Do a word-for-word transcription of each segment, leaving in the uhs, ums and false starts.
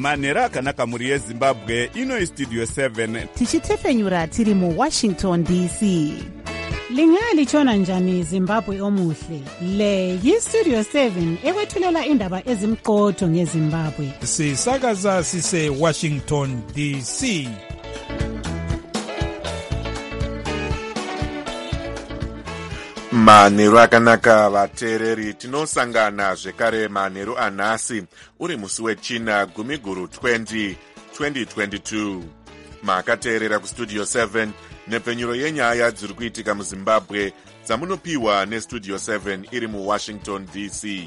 manhero akanaka mhuri yezimbabwe. Ino Studio seven tichitefenyura tiri muWashington D C. Lingalitshona njani Zimbabwe omuhle? Le yiStudio seven ekwethulela indaba ezimqotho ngeZimbabwe. Sisakaza sise Washington D C. Manhero akanaka vateereri, tinosangana zvekare manhero anhasi uri musi wechina gumi guru twenty twenty twenty-two. Makateerera kuStudio seven nepfenyuro yenyaya dziri kuitika muZimbabwe dzamunopiwa neStudio seven iri muWashington D C.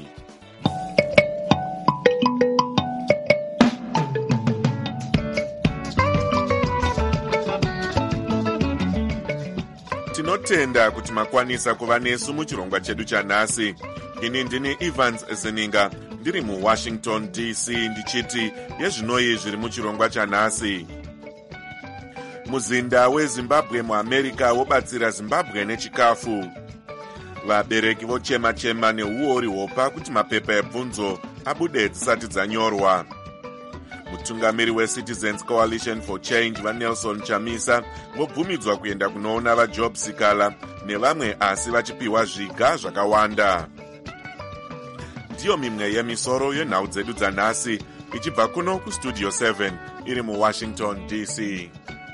Tinotenda kuti makwanisa kuva nesu muchirongwa chedu chanhasi. Ini ndini Evans Zeninga ndiri muWashington D C ndichiti yezvinoi zviri muchirongwa chanhasi. Muzinda weZimbabwe muAmerica wobatsira Zimbabwe nechikafu. Vabereki vochema-chema neuori hopa kuti mapepa ebvunzo abude dzisati dzanyorwa. Mutungamiri weCitizens Coalition for Change vaNelson Chamisa vobvumidzwa kuenda kunoona vaJob Sikala nevamwe asi vachipiwa zviga zvakawanda. Ndiyo mimwe yemisoro yenhau dzedu dzanhasi ichibva kuno kuStudio seven iri muWashington D C.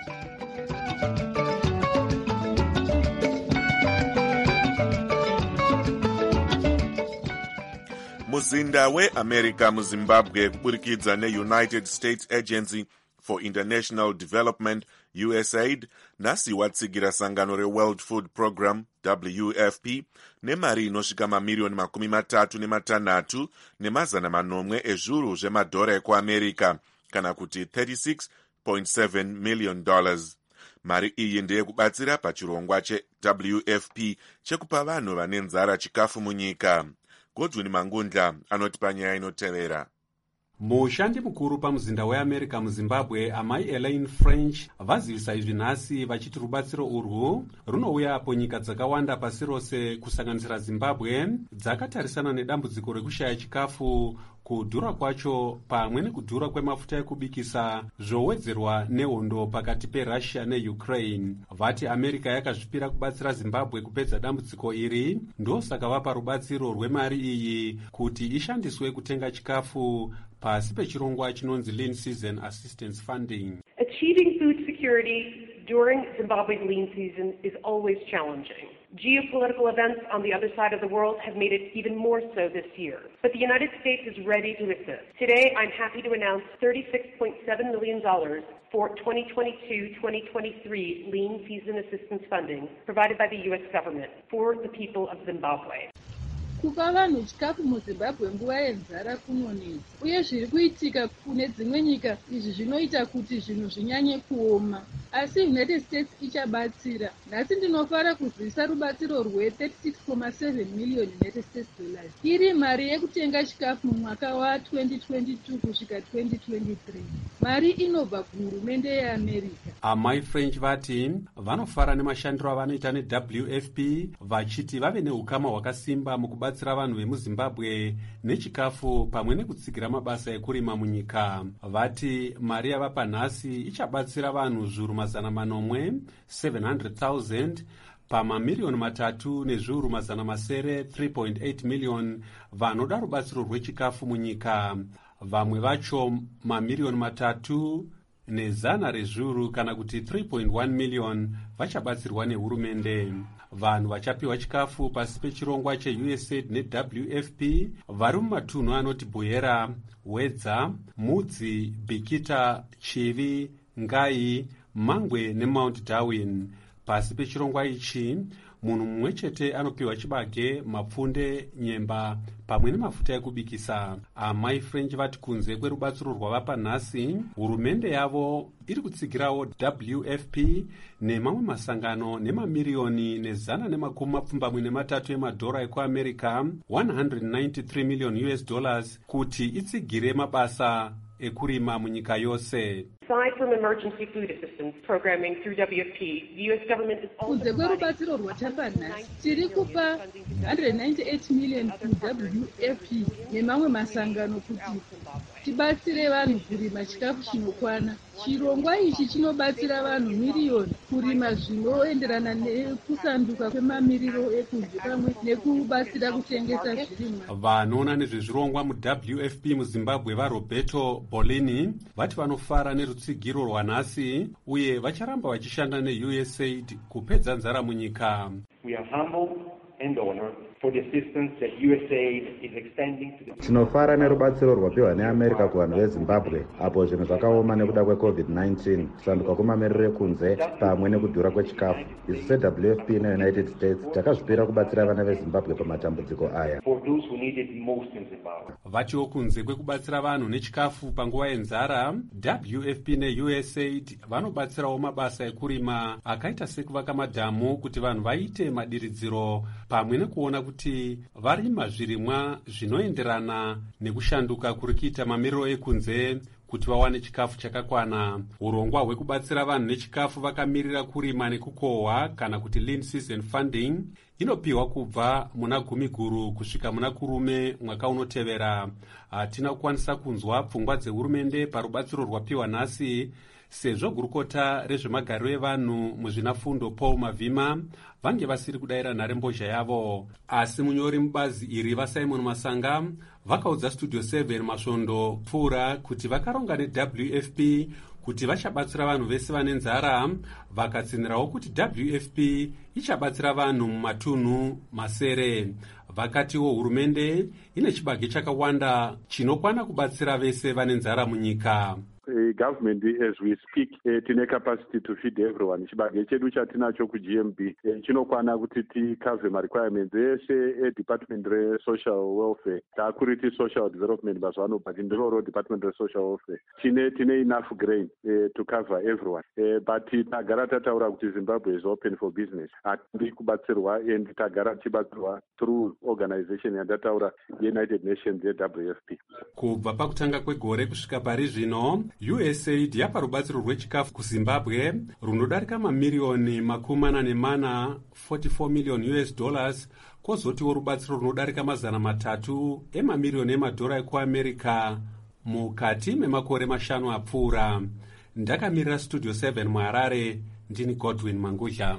Muzinda weAmerica muZimbabwe kuburikidza neUnited States Agency for International Development U S A I D nhasi watsigira sangano reWorld Food Program W F P nemari inosvika mamirioni makumi matatu nematanhatu nemazana manomwe ezviuru zvemadhora ekuAmerica kana kuti thirty-six point seven million dollars. Mari iyi ndeyekubatsira pachirongwa cheW F P chekupa vanhu vane nzara chikafu munyika. Godwin Mangundla anoti panyaya inotevera. Mushandi mukuru pamuzinda weAmerica muZimbabwe amai Elaine French vazivisa izvi nhasi vachiti rubatsiro urwu runouya apo nyika dzakawanda pasi rose kusanganisira Zimbabwe dzakatarisana nedambudziko rekushaya chikafu, kudhura kwacho pamwe nekudhura kwemafuta ekubikisa zvowedzerwa nehondo pakati peRussia neUkraine. Vati America yakazvipira kubatsira Zimbabwe kupedza dambudziko iri, ndosaka vapa rubatsiro rwemari iyi kuti ishandiswe kutenga chikafu pasi pechirongwa chinonzi Lean Season Assistance Funding. Achieving food security during Zimbabwe's lean season is always challenging. Geopolitical events on the other side of the world have made it even more so this year. But the United States is ready to assist. Today, I'm happy to announce thirty-six point seven million dollars for twenty twenty-two twenty twenty-three Lean Season Assistance Funding provided by the U S government for the people of Zimbabwe. Kupa vanhu chikafu muZimbabwe nguva yenzara kunonetsa, uye zviri kuitika kune dzimwe nyika izvi zvinoita kuti zvinhu zvinyanye kuoma. Asi United States ichabatsira. Nhasi ndinofara kuzivisa rubatsiro rwe thirty-six point seven million United States dollars. Iri mari yekutenga chikafu mumwaka wa twenty twenty-two kusvika twenty twenty-three. Mari inobva kuhurumende yeAmerica. Amai French vati vanofara nemashandiro avanoita neW F P vachiti vave neukama hwakasimba mukubatsira vanhu vemuZimbabwe nechikafu pamwe nekutsigira mabasa ekurima munyika. Vati mari yavapa nhasi ichabatsira vanhu zviuru mazana manomwe seven hundred thousand pamamirioni matatu nezviuru mazana masere three point eight million vanoda rubatsiro rwechikafu munyika. Vamwe vacho mamirioni matatu nezana rezviuru kana kuti three point one million vachabatsirwa nehurumende. Vanhu vachapiwa chikafu pasi pechirongwa cheU S A I D neW F P vari mumatunhu anoti Buyera, Wedza, Mudzi, Bikita, Chivi, Ngai, Mangwe neMount Darwin. Pasi pechirongwa ichi munhu mumwe chete anopiwa chibage, mapfunde, nyemba pamwe nemafuta ekubikisa. Amai French vati kunze kwerubatsiro rwavapa nhasi, hurumende yavo iri kutsigirawo W F P nemamwe masangano nemamirioni nezana nemakumi mapfumbamwe nematatu emadhora ekuAmerica one hundred ninety-three million U S dollars kuti itsigire mabasa ekurima munyika yose. Aside from emergency food assistance programming through W F P, the U S government is also kunze kwerubatsiro rwatapanhasi tiri kupa one hundred ninety-eight million ku-W F P nemamwe masangano kuti tibatsire vanhu kurima chikafu chinokwana. Chirongwa ichi chinobatsira vanhu miriyoni kurima zvinoenderana nekusanduka kwemamiriro ekunze pamwe nekubatsira kutengesa zvirimwa. Vanoona nezvezvirongwa mu-W F P muZimbabwe vaRoberto Bolini vati vanofara nerutsigiro rwanhasi uye vacharamba vachishanda ne-U S A I D kupedza nzara munyika. We are humbled and honored for the assistance that U S A I D is extending to the... Tinofara nerubatsiro rwapiwa neAmerica kuvanhu veZimbabwe apo zvinhu zvakaoma nekuda kwecovid nineteen, kusanduka kwemamiriro ekunze pamwe nekudhura kwechikafu. Isu se-W F P neUnited States takazvipira kubatsira vana veZimbabwe pamatambudziko aya. For those who need it most in Zimbabwe. Vatiwo kunze kwekubatsira vanhu nechikafu panguva yenzara, W F P ne-U S A I D vanobatsirawo mabasa ekurima akaita sekuvaka madhamu kuti vanhu vaite madiridziro pamwe nekuona kuti varima zvirimwa zvinoenderana nekushanduka kuri kuita mamiriro ekunze kuti vawane chikafu chakakwana. Urongwa hwekubatsira vanhu nechikafu vakamirira kurima nekukohwa kana kuti lean season funding inopiwa kubva muna gumi guru kusvika muna kurume mwaka unotevera. Hatina kukwanisa kunzwa pfungwa dzehurumende parubatsiro rwapiwa nhasi sezvo gurukota rezvemagariro evanhu muzvinafundo Paul Mavhima vange vasiri kudayira nharembozha yavo. Asi munyori mubazi iri vaSimon Masanga vakaudza Studio seven Masvondo Pfuura kuti vakaronga ne-W F P kuti vachabatsira vanhu vese vane nzara, vakatsinirawo kuti W F P ichabatsira vanhu mumatunhu masere. Vakatiwo hurumende ine chibage chakawanda chinokwana kubatsira vese vane nzara munyika. Uh, government as we speak uh, tine capacity to feed everyone. Chibage chedu chatinacho ku-G M B uh, chinokwana kuti tikave ma-requirements ese edepartment re-social welfare taakuriti social development mazvano but ndiroro department re-social welfare tine tine enough grain uh, to cover everyone uh, but tagara tataura kuti Zimbabwe is open for business. Hatidi kubatsirwa and tagara tibatsirwa through organization yandataura United Nations ye-W F P. Kubva pakutanga kwegore kusvika pari zvino U S A I D yapa rubatsiro rwechikafu kuZimbabwe runodarika mamiriyoni makumi mana nemana forty-four million U S dollars, kwozotiwo rubatsiro runodarika mazana matatu emamiriyoni emadhora ekuAmerica mukati memakore mashanu apfuura. Ndakamirira Studio seven muHarare, ndini Godwin Mangudla.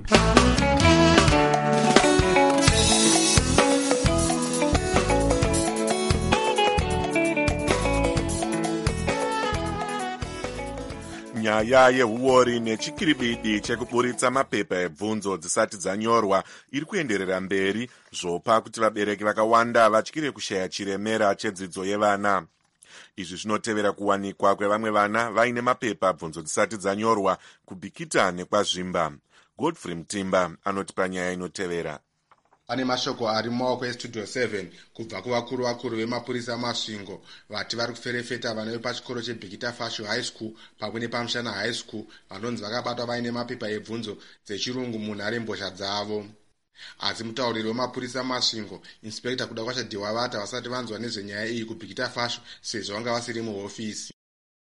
Nyaya yehuori nechikiribidi chekuburitsa mapepa ebvunzo dzisati dzanyorwa iri kuenderera mberi, zvopa kuti vabereki vakawanda vatyire kushaya chiremera chedzidzo yevana. Izvi zvinotevera kuwanikwa kwevamwe vana vaine mapepa bvunzo dzisati dzanyorwa kubhikita nekwazvimba. Godfrey Mtimba anotipa nyaya inotevera. Pane mashoko ari mumaoko eStudio seven kubva kuvakuru vakuru vemapurisa masvingo vati vari kuferefeta vana vepachikoro cheBhikita Fashu High School pamwe nePamushana High School vanonzi vakabatwa vaine mapepa ebvunzo dzechirungu munharembozha dzavo. Asi mutauriri wemapurisa masvingo Inspector Kudakwasha Dewavata vasati vanzwa nezvenyaya iyi kuBhikita Fashu sezvo vanga vasiri muhofisi.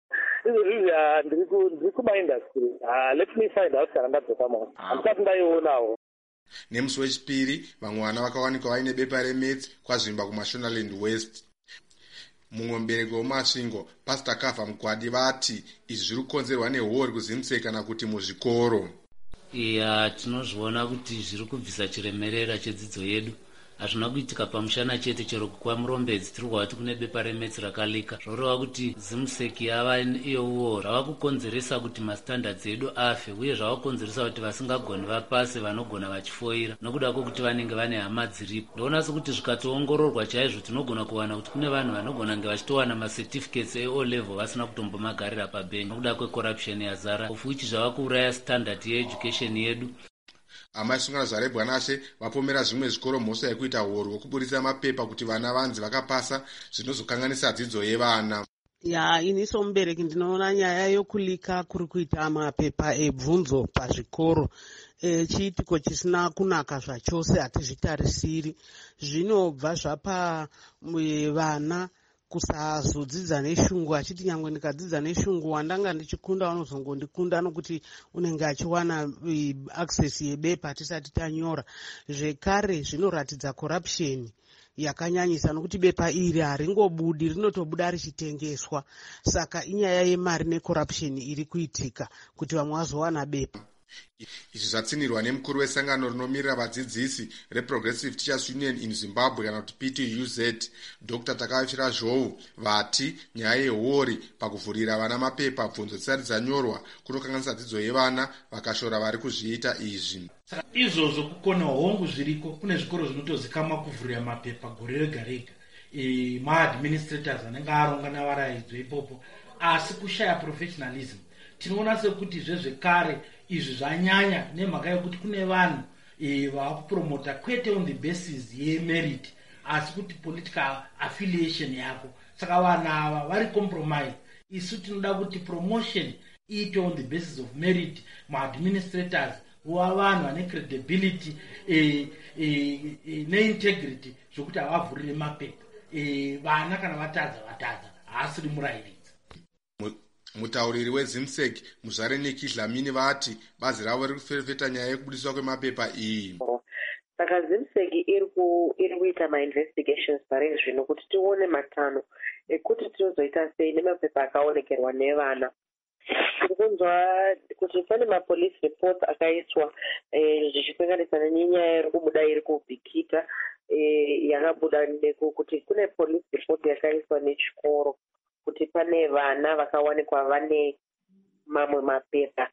Ndiri kumaindastry. Let me find out kana ndadzoka mo. Handisati ndaionawo. Nemusi wechipiri vamwe vana vakawanikwa vaine bepa remetsi kwazvimba kuMashonaland West. Mumwe mubereki wemasvingo Pastor Kava Mugwadi vati izvi zviri kukonzerwa nehori kuZimse kana kuti muzvikoro. Iya, tinozviona kuti zviri kubvisa chiremerera chedzidzo yedu. Hazvina kuitika pamushana chete, chero kwaMurombedzi tiri kuva kuti kune bepa remetsi rakalika. Zvoreva kuti Zimseki yava iyowo zvava kukonzeresa kuti mastandards edu afe, uye zvava kukonzeresa kuti vasingagoni vapase vanogona vachifoira nokuda kwokuti vanenge vane hama dziripo. Ndoona sekuti zvikatoongororwa chaizvo tinogona kuwana kuti kune vanhu vanogona nge vachitowana macertificates e-O level vasina kutombomagarira pabhengi nokuda kwecorruption yazara, of which zvava kuuraya standard yeeducation yedu. Amaisungano zvarebwanashe vapomera zvimwe zvikoro mhosva yekuita horo hwekuburitsa mapepa kuti vana vanzi vakapasa zvinozokanganisa dzidzo yevana. Ya, iniso mubereki ndinoona nyaya yokulika kuri kuita mapepa ebvunzo pazvikoro e, chiitiko chisina kunaka zvachose, hatizvitarisiri. Zvinobva zvapa vana kusazodzidza neshungu, achiti nyangwe ndikadzidza neshungu wandanga ndichikunda vanozongondikunda nokuti unenge achiwana access yebepa tisati tanyora. Zvekare zvinoratidza corruption yakanyanyisa nokuti bepa iri haringobudi, rinotobuda richitengeswa. Saka inyaya yemari necorruption iri kuitika kuti vamwe vazowana bepa. Izvi zvatsinirwa nemukuru wesangano rinomirira vadzidzisi reProgressive Teachers Union in Zimbabwe kana kuti P T U Z, Doctor Takavachira Zhou, vati nyaya yehuori pakuvhurira vana mapepa bvunzo dzisati dzanyorwa kunokanganisa dzidzo yevana vakashora vari kuzviita izvi. Saka izvozvo kukona hongu zviriko, kune zvikoro zvinotozikamwa kuvhurira mapepa gore rega rega, e, maadministrators anenge aronga navaraidzwe ipopo, asi kushaya professionalism. Tinoona sekuti zvezvekare izvi zvanyanya nemhaka yekuti kune vanhu e, vakupromota kwete on the basis yemerit asi kuti political affiliation yako. Saka vanhu ava vari compromise. Isu tinoda kuti promotion iite on the basis of merit. Maadministrators wa vanhu vane credibility e, e, e, neintegrity zvokuti havavhurire mapepa. E, vana kana vatadza vatadza haasiri murairidzi. Mutauriri weZimsek Muzvareneki Dlamini vati bazi ravo riri kuferefeta nyaya yekubudiswa kwemapepa iyi. Saka Zimsek iri kuita ma-investigations pari zvino kuti tione matano ekuti tinozoita sei nemapepa akaonekerwa nevana. Tiri kunzwa kuti pane mapolice reports akaiswa zvichipinganisana nenyaya iri kubuda iri kubhikita yakabuda kuti kune police report yakaiswa nechikoro kuti pane vana vakawanikwa vane mamwe mapepa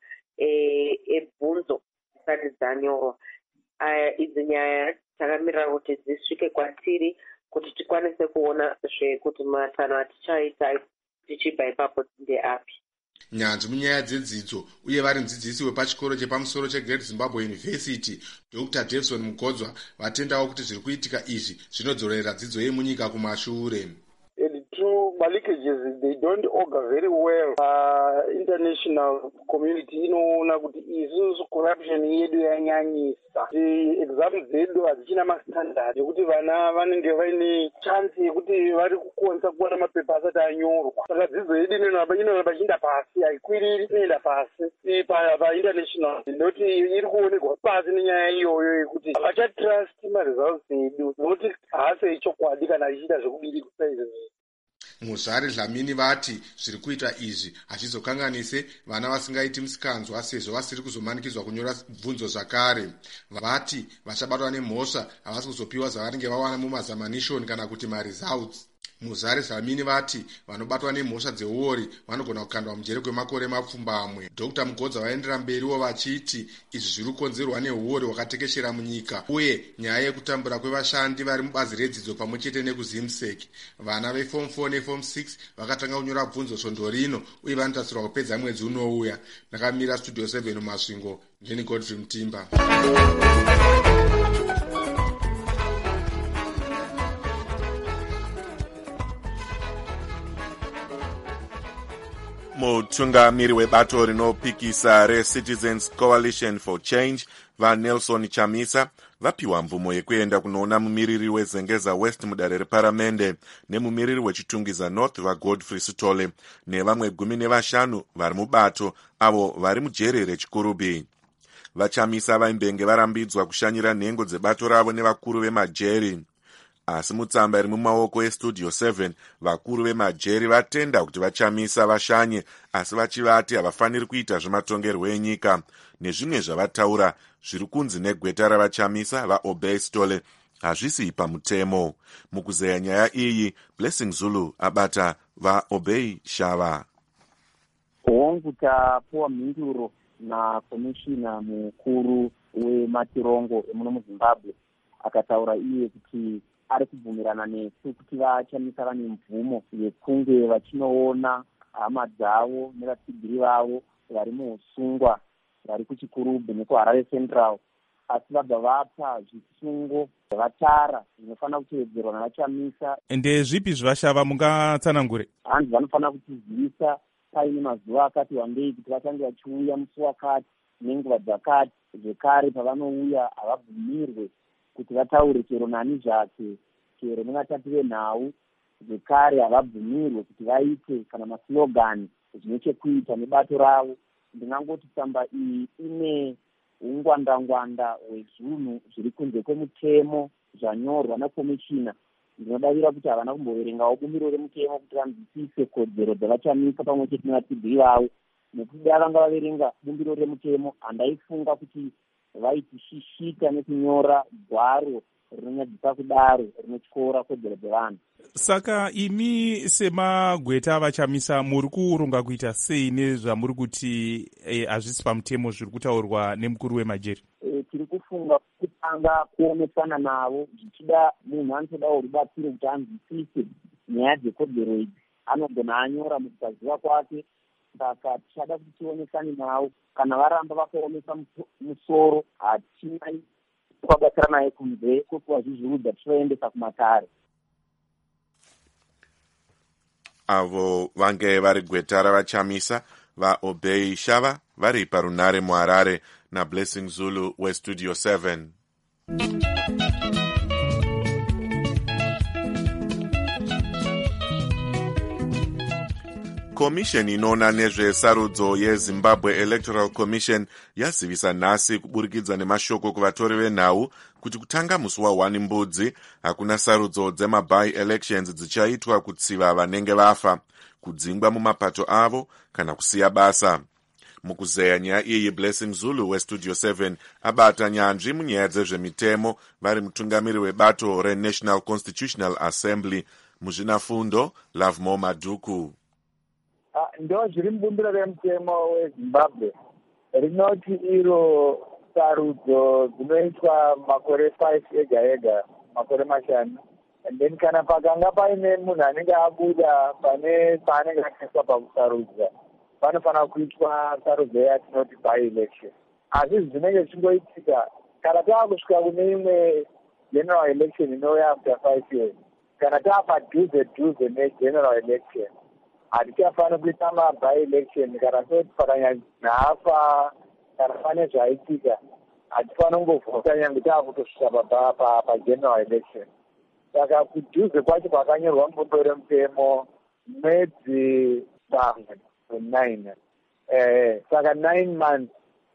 ebvunzo dzisati dzanyorwa. Idzi nyaya takamirira kuti dzisvike kwatiri kuti tikwanise kuona zvekuti matano atichaita tichibva ipapo ndeapi. Nyanzvi munyaya dzedzidzo uye vari mudzidzisi wepachikoro chepamusoro cheGreat Zimbabwe University, Doctor Davison Mugodzwa, vatendawo kuti zviri kuitika izvi zvinodzorera dzidzo yemunyika kumashure. My leakages, they don't augur very well. Uh, international community inoona kuti isusu corruption yedu yanyanyisa. The exams zedu hadzichina mastandard yekuti vana vanenge vaine chance yekuti vari kukonza kuwana mapepa asati anyorwa. Saka dzidzo yedu inoramba ichienda pasi, haikwiriri inoenda pasi painternational. Noti iri kuonekwa pasi nenyaya iyoyo yekuti havachatrust maresults edu nokuti haasi echokwadi kana achiita zvekudiri kusaizvi. Muzvari Dlamini vati zviri kuita izvi hachizokanganise vana vasingaiti musikanzwa sezvo vasiri kuzomanikidzwa kunyora bvunzo zvakare. Vati vachabatwa nemhosva havasi kuzopiwa zvavanenge vawana mumazamanishoni kana kuti maresults. Muzvari Dlamini vati vanobatwa nemhosva dzeuori vanogona kukandwa mujere kwemakore mapfumbamwe. Doctor Mugodzwa vaendera mberiwo vachiti izvi zviri kukonzerwa neuori hwakatekeshera munyika uye nyaya yekutambura kwevashandi vari mubazi redzidzo pamwe chete nekuZimsek. Vana veform four neform six vakatanga kunyora bvunzo svondo rino uye vanotarisirwa kupedza mwedzi unouya. Ndakamira Studio seven mumasvingo, ndini Godfrey Mutimba. Mutungamiri webato rinopikisa reCitizens Coalition for Change vaNelson Chamisa vapiwa mvumo yekuenda kunoona mumiriri wezengeza West mudare reparamende nemumiriri wechitungiza North vaGodfrey Sitole nevamwe gumi nevashanu vari mubato avo vari mujere rechikurubi. VaChamisa vaimbenge varambidzwa kushanyira nhengo dzebato ravo nevakuru vemajeri. Asi mutsamba iri mumaoko eStudio seven vakuru vemajeri vatenda kuti VaChamisa vashanye asi vachivati havafaniri kuita zvematongerwo enyika nezvimwe zvavataura zviri kunzi negweta ravaChamisa vaObey Stole hazvisi pamutemo. Mukuzeya nyaya iyi Blessing Zulu abata vaObey Shava. Hongu tapuwa mhinduro nakomishina mukuru wematirongo emuno muZimbabwe akataura iye kuti ari kubvumirana nesu kuti VaChamisa vane mvumo yekunge vachinoona hama dzavo nevatsigiri vavo vari muusungwa vari kuchikurubhi nekuHarare Central, asi vabva vapa zvisungo zvavatara zvinofanira kutevedzerwa navaChamisa. Ndezvipi zvavashava mungatsanangure? Hanzi vanofanira kutizivisa paine mazuva akati wandei kuti vachange vachiuya musi wakati nenguva dzakati. Zvekare pavanouya havabvumirwe kuti vataure chero nani zvake chero nevatati venhau zvekare havabvumirwe kuti vaite kana maslogani zvine chekuita nebato ravo. Ndingangoti tsamba iyi ine ungwandangwanda hwezvinhu zviri kunze kwemutemo zvanyorwa nakomishina. Ndinodavira kuti havana kumboverengawo bumbiro remutemo kuti vanzwisise kodzero dzavachamisa pamwe chete nevatsidziri vavo. Nekuti vanga vaverenga bumbiro remutemo, handaifunga kuti vaitishishika nekunyora gwaro rinonyadzisa kudaro rinotyora kodzero dzevanhu. Saka imi semagweta vachamisa muri kuronga kuita sei nezvamuri kuti hazvisi e, pamutemo zviri kutaurwa nemukuru wemajeri? E, tiri kufunga kutanga kuonesana navo, zvichida munhu anotodawo rubatsiro kuti anzwisise nyaya dzekodzero idzi, anogona anyora mukusaziva kwake. Saka tichada kuti tionesane navo, kana varamba vakaomesa musoro hatina kwabatsira naye kunze kwekuvazvizvirudza tichivaendesa kumatare. Avo vange vari gweta ravachamisa vaobey shava vari parunare muharare nablessing Zulu westudio seven. Komisheni inoona nezvesarudzo yeZimbabwe Electoral Commission yazivisa nhasi kuburikidza nemashoko kuvatori venhau kuti kutanga musi wa1 Mbudzi hakuna sarudzo dzema-by-elections dzichaitwa kutsiva vanenge vafa, kudzingwa mumapato avo kana kusiya basa. Mukuzeya nyaya iyi, Blessing Zulu westudio seven abata nyanzvi munyaya dzezvemitemo vari mutungamiri webato reNational Constitutional Assembly muzvinafundo Lovemore Maduku. Ndo zviri mubumbiro remutemo weZimbabwe rinoti iro sarudzo dzinoitwa makore five ega ega, makore mashanu. And then kana pakanga paine munhu anenge abuda pane paanenge akaiswa pakusarudza, panofanira kuitwa sarudzo yatinoti by election. Asi zvinenge zvichingoitika kana taakusvika kune imwe general election inouya after five years, kana taapadhuze dhuze negeneral election, hatichafanira kuita ma-by-election kana soti pakanyanya nhafa kana pane zvaitika, hatifanira kungovhota nyange taakutosvika pageneral election. Saka kudhuze kwacho kwakanyorwa mubumbiro remutemo mwedzi pamwe nine, eh, saka nine months.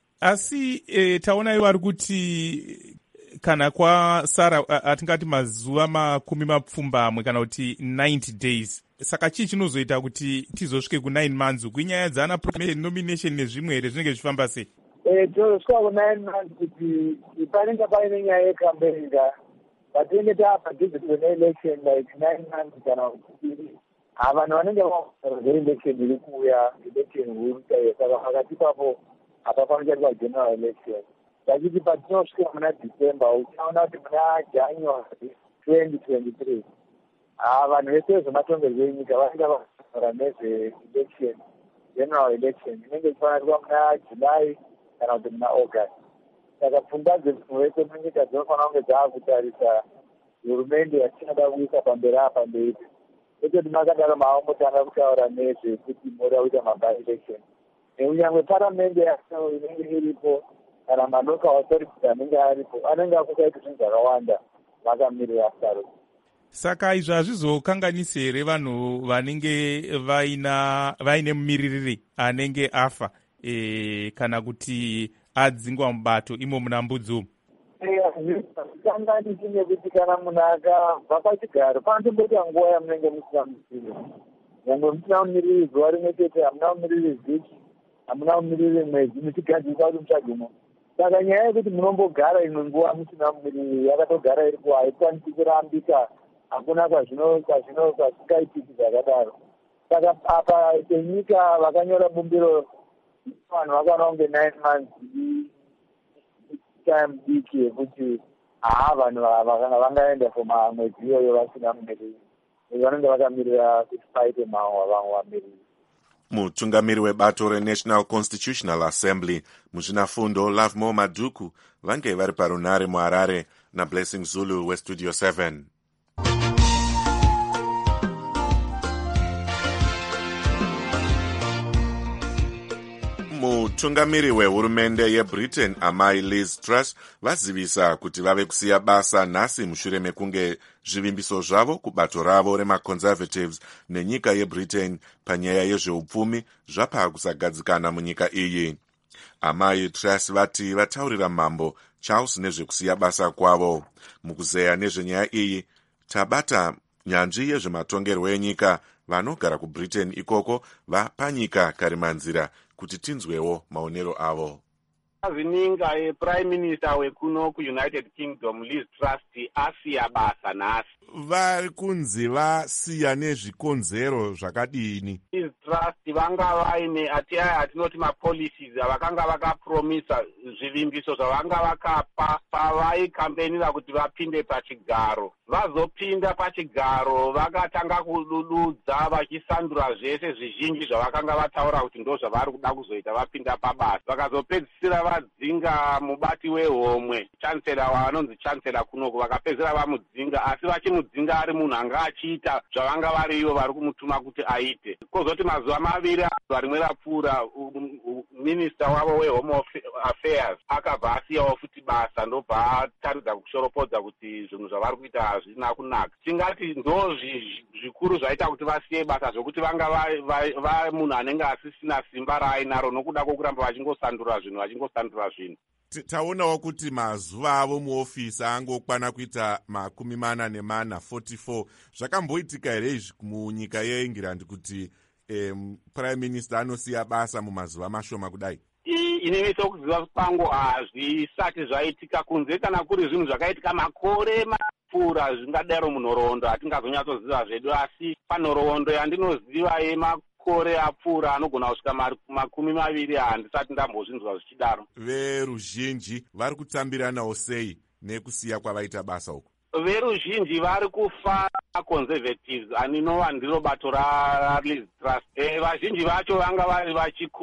Asi eh, taona ivo ari kuti kana kwasara atingati mazuva makumi mapfumbamwe kana kuti ninety days, saka chii chinozoita kuti tizosvike ku9 months kuinyaya dzana nomination nezvimwe here zvinenge zvifamba sei? Eh, tozosvika ku9 months kuti panenge paine nyaya yekambenga patinenge taapadhuze kune-election like nine months kana kuti vanhu vanenge vaelection iri kuuya, election huru chaiyo. Saka pakati papo hapafanira kuva general election. Vachiti patinosvika muna December uchaona kuti muna January twenty twenty-three vanhu vese vezvematongerwo enyika vanenge vataura nezve-election, general election inenge ichifanira kuva muna July kana kuti muna August. Saka pfungwa dzemunhu wese munyika dzinofanira kunge dzaakutarisa hurumende yatichada kuisa pamberi apa mberi. Kwete kuti makadaro mava motanga kutaura nezvekuti muri kuita ma-by-election. Neunyangwe paramende yacho inenge iripo kana malocal authorities anenge aripo anenge akusaita zvinhu zvakawanda vakamirira sarudzo. Saka izvo hazvizokanganisi here vanhu vanenge vaina vaine mumiririri anenge afa e, kana kuti adzingwa mubato imo muna Mbudzi umu? Hazvikanganisi nekuti kana munhu akabva pachigaro panotomboita nguva yamunenge musina mumiriri. Nyangwe musina mumiriri zuva rimwe chete, hamuna mumiriri vhiki, hamuna mumiriri mwedzi, muchigadzirisa kuti muchaguma. Saka nyaya yekuti munombogara imwe nguva musina mumiriri yakatogara iripo haikwanisi kurambika. Hakuna kwazvingaitiki zvakadaro. Saka apa senyika vakanyora bumbiro vanhu vakaona kunge nine months time diki yekuti haa vanhu vakanga vangaenda for mwedzi iyoyo vasina mumiriri. Vanenge vakamirira kuti paite mahwa vamwe vamiriri. Mutungamiri webato reNational Constitutional Assembly muzvinafundo Lovemore Maduku vange vari parunare muharare naBlessing Zulu westudio seven. mutungamiri wehurumende yebritain amai Liz Truss vazivisa kuti vave kusiya basa nhasi mushure mekunge zvivimbiso zvavo kubato ravo remaconservatives nenyika yebritain panyaya yezveupfumi zvapa kusagadzikana munyika iyi. Amai Truss vati vataurira mambo Charles nezvekusiya basa kwavo. Mukuzeya nezvenyaya iyi tabata nyanzvi yezvematongerwo enyika vanogara kubritain ikoko vapanyika karimanzira kuti tinzwewo maonero avo. Azininga e prime minister wekuno kuUnited Kingdom Liz Truss asiya basa nhasi. Vari kunzi vasiya nezvikonzero zvakadini? Liz Truss vanga vaine atiaya atinoti mapolicies avakanga vakapromisa zvivimbiso zvavanga vakapa pavaikampenira kuti vapinde pachigaro. Vazopinda pachigaro vakatanga kudududza vachisandura zvese zvizhinji zvavakanga vataura kuti ndo zvavari kuda kuzoita vapinda pabasa. Vakazopedzisira vadzinga mubati wehomwe chancellor wanonzi chancellor kunoko vakapedzisira vamudzinga, asi vachimudzinga ari munhu anga achiita zvavanga variyo vari kumutuma kuti aite. Kozoti mazuva maviri rimwe rapfuura minister wavo wehome affairs akabva asiyawo futi basa ndobva ataridza kushoropodza kuti zvinhu zvavari kuita hazvina kunaka. Tingati ndo zvikuru zvaita kuti vasiye basa zvokuti vanga va munhu anenge asisina simba raainaro nokuda kwokuramba vachingosandura zvinhu vachingosandura zvinhu. Taonawo kuti mazuva avo muofisi angokwana kuita makumi mana nemana forty-four. Zvakamboitika here izvi munyika yeEngland kuti um, prime minister anosiya basa mumazuva mashoma kudai? Inini sokuziva kwangu hazvisati zvaitika kunze kana kuri zvinhu zvakaitika makore mapfuura zvingadaro munhoroondo hatingazonyatsoziva zvedu, asi panhoroondo yandinoziva yemakore apfuura anogona kusvika makumi maviri handisati ndambozvinzwa zvichidaro. Veruzhinji vari kutambiranawo sei nekusiya kwavaita basa uku? Veruzhinji vari kufa conservatives aninova ndiro bato raLiz Truss. E, vazhinji vacho vanga vari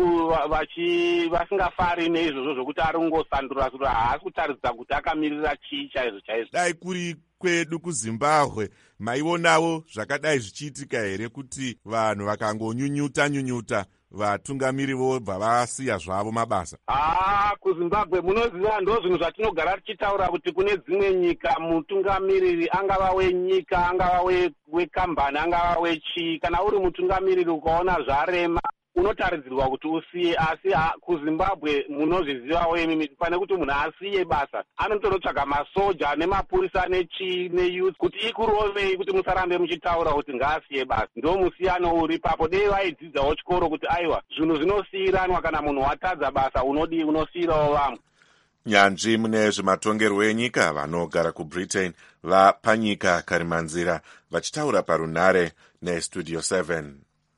vachi vasingafari neizvozvo zvokuti ari kungosandura sura, haasi kutaridza kuti akamirira chii chaizvo chaizvo. Dai kuri kwedu kuZimbabwe maionawo zvakadai zvichiitika here kuti vanhu vakangonyunyuta nyunyuta vatungamiri vobva vasiya zvavo mabasa? Ah, kuZimbabwe munoziva ndo zvinhu zvatinogara tichitaura kuti kune dzimwe nyika mutungamiriri angava wenyika angava wekambani angava wechii, kana uri mutungamiriri ukaona zvarema unotaridzirwa kuti usiye, asi kuZimbabwe munozvizivawo imi pane kuti munhu asiye basa anotonotsvaga masoja nemapurisa nechii neyouth kuti ikurovei kuti musarambe muchitaura kuti ngaasiye basa. Ndo musiyano uri papo. Dei vaidzidzawo chikoro kuti aiwa zvinhu zvinosiyiranwa, kana munhu watadza basa unodii unosiyirawo vamwe. Nyanzvi mune zvematongerwo enyika vanogara kubritain vapanyika karimanzira vachitaura parunhare nestudio seven.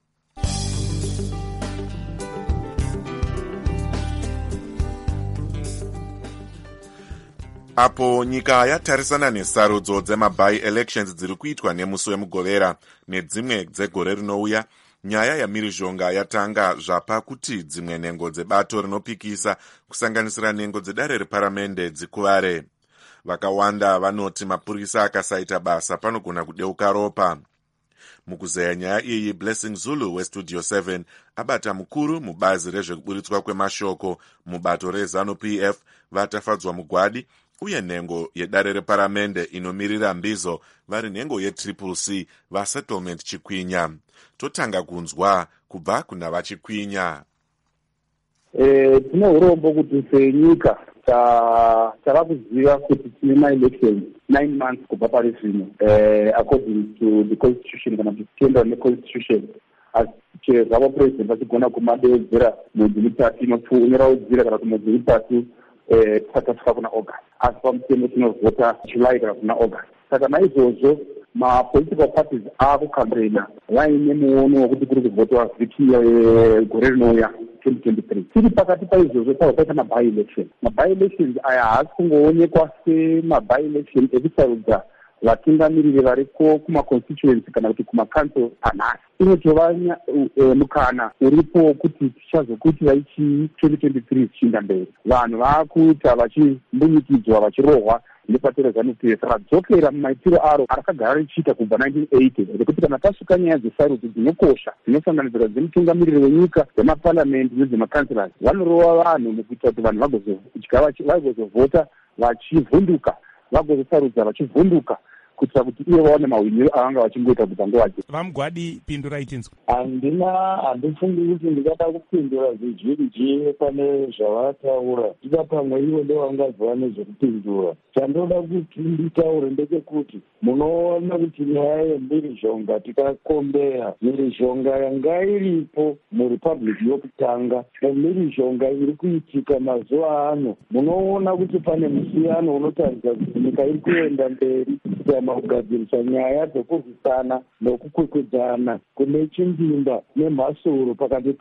Apo nyika yatarisana nesarudzo dzemabi-elections dziri kuitwa nemusi wemugovera nedzimwe dzegore rinouya, nyaya yamhirizhonga yatanga zvapa kuti dzimwe nhengo dzebato rinopikisa kusanganisira nhengo dzedare reparamende dzikuvare. Vakawanda vanoti mapurisa akasaita basa panogona kudeuka ropa. Mukuzeya nyaya iyi, Blessing Zulu westudio seven abata mukuru mubazi rezvekuburitswa kwemashoko mubato reZANU-P F vatafadzwa mugwadi uye nhengo yedare reparamende inomirira mbizo vari nhengo yetriple C vasettlement Chikwinya. Totanga kunzwa kubva kuna vaChikwinya. Eh, tine urombo kuti senyika tava kuziva kuti tine ma-elections nine months kubva pari zvino, eh, according to the constitution kana tichienda neconstitution. Asi zvavo president vachigona kumadeudzira mwedzi mitatu inoravudzira kana kuti mwedzi mitatu tisati tasvika kuna August, asi pamutemo tinovhota July kana kuna August. Saka naizvozvo ma-political parties akukambeina vaine muono wekuti kuri kuvhotwa vhiki gore rinouya twenty twenty-three. Tiri pakati paizvozvo pavapaita mabi-election. Mabi-elections aya haasi kungoonekwa semabi-election ekusarudza vatungamiriri variko kuma-constituency kana kuti kuma-council anhasi. Inotova mukana uripo kuti tichazokuti vaichi twenty twenty-three zvichienda mberi. Vanhu vaakuita vachimbunyikidzwa vachirohwa nebato reZANU-P F radzokera mumaitiro aro arakagara richiita kubva nineteen eighty rekuti kana tasvika nyaya dzesarudzo dzinokosha dzinosanganisira dzemutungamiriri wenyika, dzemaparamendi nedzemakanselas, vanorova vanhu mukuita kuti vanhu vagozovhota vachivhunduka, vagozosarudza vachivhunduka, kuitira kuti ivo vaone mahwiniro avanga vachingoita kubva nguvaje. Vamugwadi pindurai tinzwa. Handina handifungi kuti ndingada kupindura zvizhinji pane zvavataura. Ida pamwe ivo ndevangazova nezvekupindura. Chandoda kuti nditaure ndechekuti munoona kuti nyaya yemhirizhonga tikakombeya mhirizhonga yanga iripo muripabhuliki yokutanga nemhirizhonga iri kuitika mazuva ano, munoona kuti pane musiyano unotaridza kuti nyika iri kuenda mberi kugadzirisa nyaya dzokurwisana nokukwekwedzana kune chimbimba nemhasuro pakati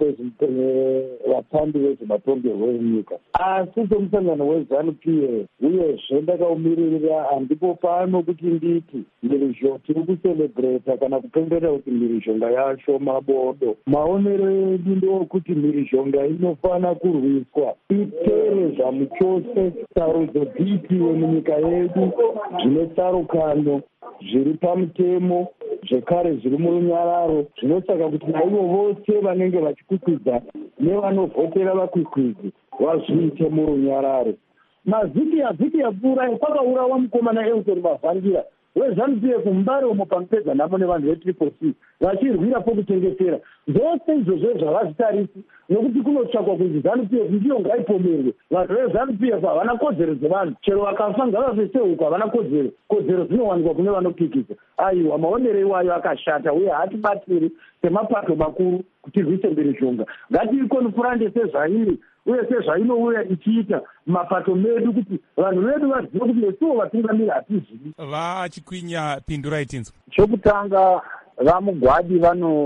pevapambi vezvematongerwo enyika. Asi semusangano weZANU-P F uyezve ndakaumiririra handipo pano kuti nditi mhirizhonga tiri kucelebrata kana kupemberera kuti mhirizhonga yacho mabodo. Maonero edu ndokuti mhirizhonga inofana kurwiswa ipere zvamuchose sarudzo dziitiwe munyika yedu zvine tsarukano zviri pamutemo zvekare zviri murunyararo zvinosaka kuti naivo vose vanenge vachikwikwidza nevanovhotera vakwikwizi vazviite murunyararo. Mavhiki avhiki yapfuura kwakaurawa mukomana Elton Mavhangira weZANU-P F mumbare umo pamupedza nhamo nevanhu vetriple C vachirwira pokutengesera. Zvose izvozvo zvavazvitarisi nokuti kunotsvakwa kuti ZANU-P F ndiyo ngaipomerwe. Vanhu veZANU-P F havana kodzero dzevanhu, chero vakafa ngavave sehuku, havana kodzero. Kodzero dzinowanikwa kune vanopikisa. Aiwa, maonero iwayo akashata uye haatibatsiri semapato makuru kuti tirwise mhirizhonga. Ngatiikonifurande sezvairi uye sezvainouya ichiita mapato medu kuti vanhu vedu vazive kuti nesuwo vatungamiri hatizivi. Vachikwinya pindurai tinzwa. Chokutanga vamugwadi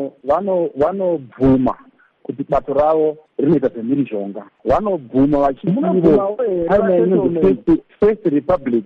vanobvuma kuti bato ravo rinoita zvemhirizhonga. Vanobvuma vachitivo First Republic,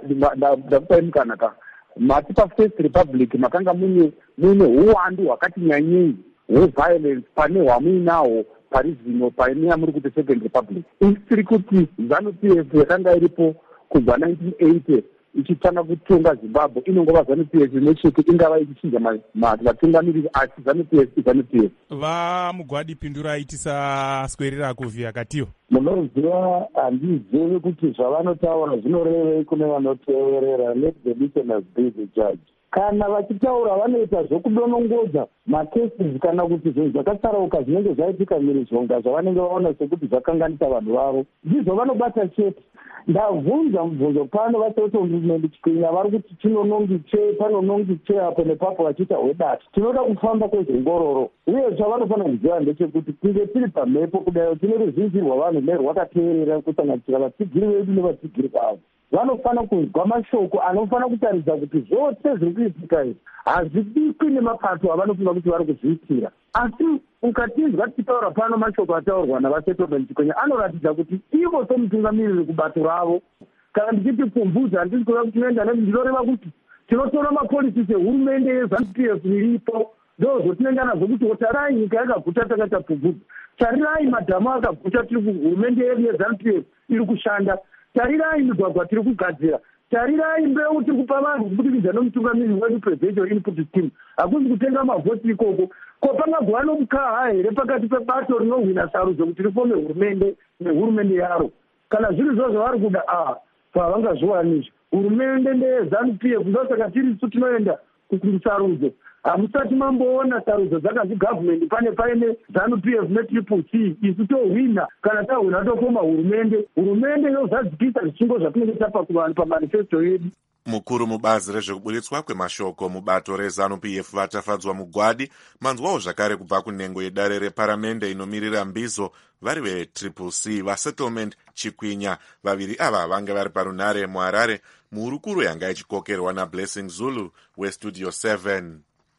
ndakupai mukanaka mati paFirst Republic makanga mune uwandu hwakati nyanyei hweviolence pane hwamuinaho pari zvino painea muri kuti Second Republic. Isiri kuti ZANU-P F yakanga iripo kubva nineteen eighty ichitanga kutonga Zimbabwe inongova ZANU-P F necheke ingava ichichinja vatungamiriri asi ZANU-P F ZANU-P F. Vamugwadi pindurai tisaswerera kuvhiya katiyo. Munoziva handizivi kuti zvavanotaura zvinorevei kune vanoteerera. Let the listeners be the judge. Kana vachitaura vanoita zvokudonongodza makesis kana kuti zvinhu zvakatsarauka zvinenge zvaitika mhirizhonga zvavanenge vaona sekuti zvakanganisa vanhu vavo ndizvo vanobata chete. Ndabvunza mubvunzo pano vasevetondimendi Chikwinya vari kuti chinonongi che panonongi che apo nepapo vachiita hwedati. Tinoda kufamba kwezvengororo uye zvavanofanira kuziva ndechekuti kunge tiri pamhepo kudai tine ruzhinji rwavanhu nerwakateerera kusanganisira vatsigiri vedu nevatsigiri vavo. Vanofanira kunzwa mashoko anofanira kutaridza kuti zvose zviri kuitika izvi hazvidikwi nemapato avanofunga kuti vari kuzviitira. Asi ukatinzwa tichitaura pano mashoko ataurwa navasettlement Chikwinya anoratidza kuti ivo somutungamiriri kubato ravo. Kana ndichiti pfumbudza handisi kuda kuti noenda nekuti ndinoreva kuti tinotora mapolisi ehurumende yeZANU-P F iripo ndozvotinenda nazvo kuti tarai nyika yakaguta takaita pfumbudza, tarirai madhamu akaguta tiri kuhurumende yedu yeZANU-P F iri kushanda, tarirai migwagwa tiri kugadzira, tarirai mbeu tiri kupa vanhu kubudikidza nomutungamiriri wedu presidential input team. Hakuzi kutenga mavhoti ikoko. Ko pangagova nomukaha here pakati pebato rinohwina sarudzo kuti rifome hurumende nehurumende yaro. Kana zviri zvo zvavari kuda ah pavangazviwanizvo hurumende ndeyeZANU-P F ndosaka tirisu tinoenda kusarudzo. Hamusati mamboona sarudzo dzakazi gavhmendi pane paine ZANU-P F netriple C isu tohwina kana tahwina tofoma hurumende. Hurumende yozadzikisa zvichingo zvatinenge tapa kuvanhu pamanifesto yedu. Mukuru mubazi rezvekuburitswa kwemashoko mubato reZANU-P F vatafadzwa Mugwadi manzwawo zvakare kubva kunhengo yedare reparamende inomirira mbizo vari vetriple C vasettlement Chikwinya. Vaviri ava vanga vari parunhare muHarare muhurukuro yanga ichikokerwa naBlessing Zulu westudio seven.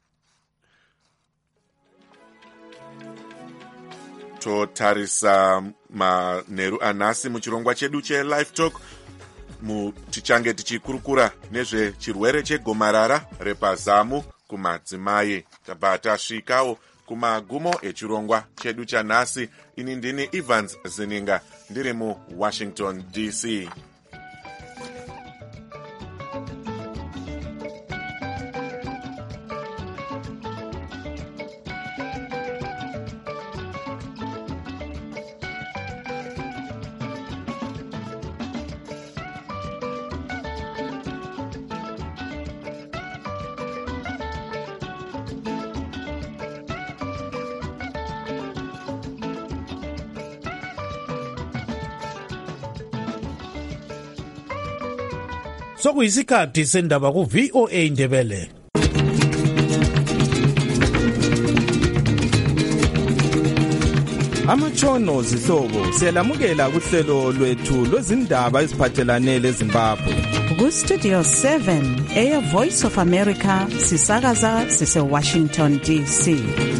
Totarisa manheru anhasi muchirongwa chedu cheLive Talk mu tichange tichikurukura nezvechirwere chegomarara repazamu kumadzimai. Tabva tasvikawo kumagumo echirongwa chedu chanhasi. Ini ndini Evans Zininga ndiri muWashington D C. sokuyisikhathi sendaba ku-V O A Ndebele. Amatshono zihlobo siyalamukela kuhlelo lwethu lwezindaba eziphathelane leZimbabwe. Ku-Studio seven, Air Voice of America, sisakaza sise-Washington D C.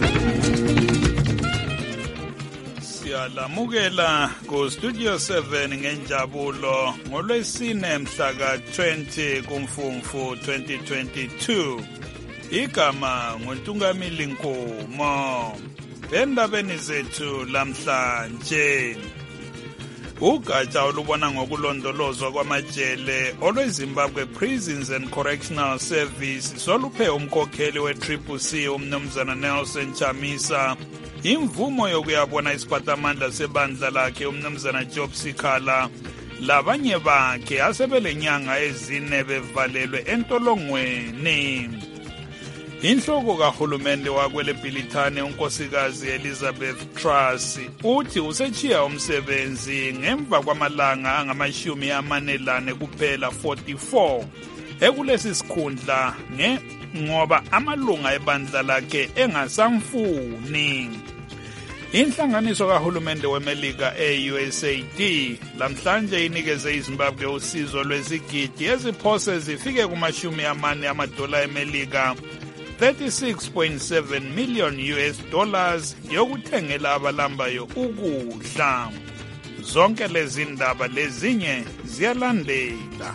Siyalamukela ku-Studio seven ngenjabulo ngolwesine mhla ka-twenty kuMfumfu twenty twenty-two. Igama nguNtungamili Nkomo. Endabeni zethu lamhlanje, ugatsha olubona ngokulondolozwa kwamajele olweZimbabwe Prisons and Correctional Service soluphe umkhokheli we-Triple C umnumzana Nelson Chamisa imvumo yokuyabona isiphatamandla sebandla lakhe umnumzana Job Sikhala labanye bakhe asebelenyanga ezine bevalelwe entolongweni. Inhloko kahulumende wakwele Bhilithane unkosikazi Elizabeth Truss uthi usechiya umsebenzi ngemva kwamalanga angamashumi amanelane kuphela forty-four ekulesi sikhundla nge ngoba amalunga ebandla lakhe engasamfuni. Inhlanganiso kahulumende weMelika e-U S A D lamhlanje inikeze iZimbabwe usizo lwezigidi eziphose zifike kumashumi amane amadola eMelika thirty-six point seven million U S dollars yokuthengela abalambayo ukudla. Zonke lezi ndaba lezinye ziyalandela.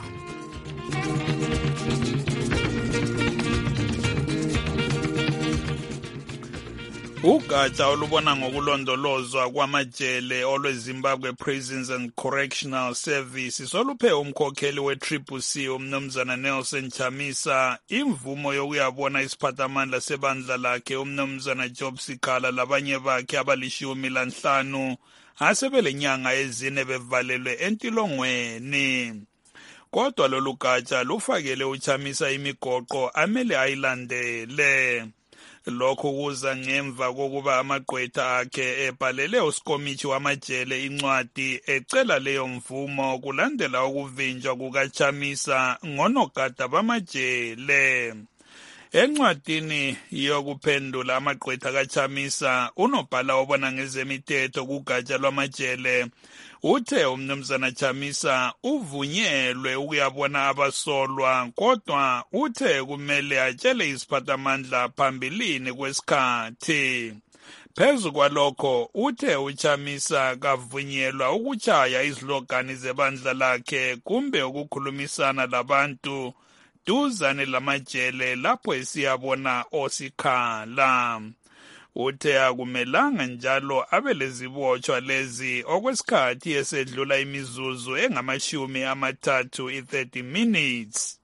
Ugatsha olubona ngokulondolozwa kwamajele olweZimbabwe Prisons and Correctional Service soluphe umkhokheli we-Triple C umnumzana Nelson Chamisa imvumo yokuyabona isiphatamandla sebandla lakhe umnumzana Job Sikhala labanye bakhe abalishumi lanhlanu asebelenyanga ezine bevalelwe entilongweni. Kodwa lolu gatsha lufakele uChamisa imigoqo amele ayilandele. Lokho kuza ngemva kokuba amagqwetha akhe ebhalele uSkomichi wamajele incwadi ecela leyo mvumo kulandela ukuvinjwa kukaChamisa ngonogada bamajele. Encwadini yokuphendula amagqwetha kaChamisa, unobhala obona ngezemithetho kugatsha lwamajele uthe umnumzana Chamisa uvunyelwe ukuyabona abasolwa, kodwa uthe kumele atshele isiphatamandla phambilini kwesikhathi. Phezu kwalokho uthe uChamisa kavunyelwa ukuchaya izilogani zebandla lakhe kumbe ukukhulumisana labantu duzane lamajele lapho esiyabona osikhala. Uthe akumelanga njalo abelezibotshwa lezi okwesikhathi esedlula imizuzu engamashumi amathathu i-thirty minutes.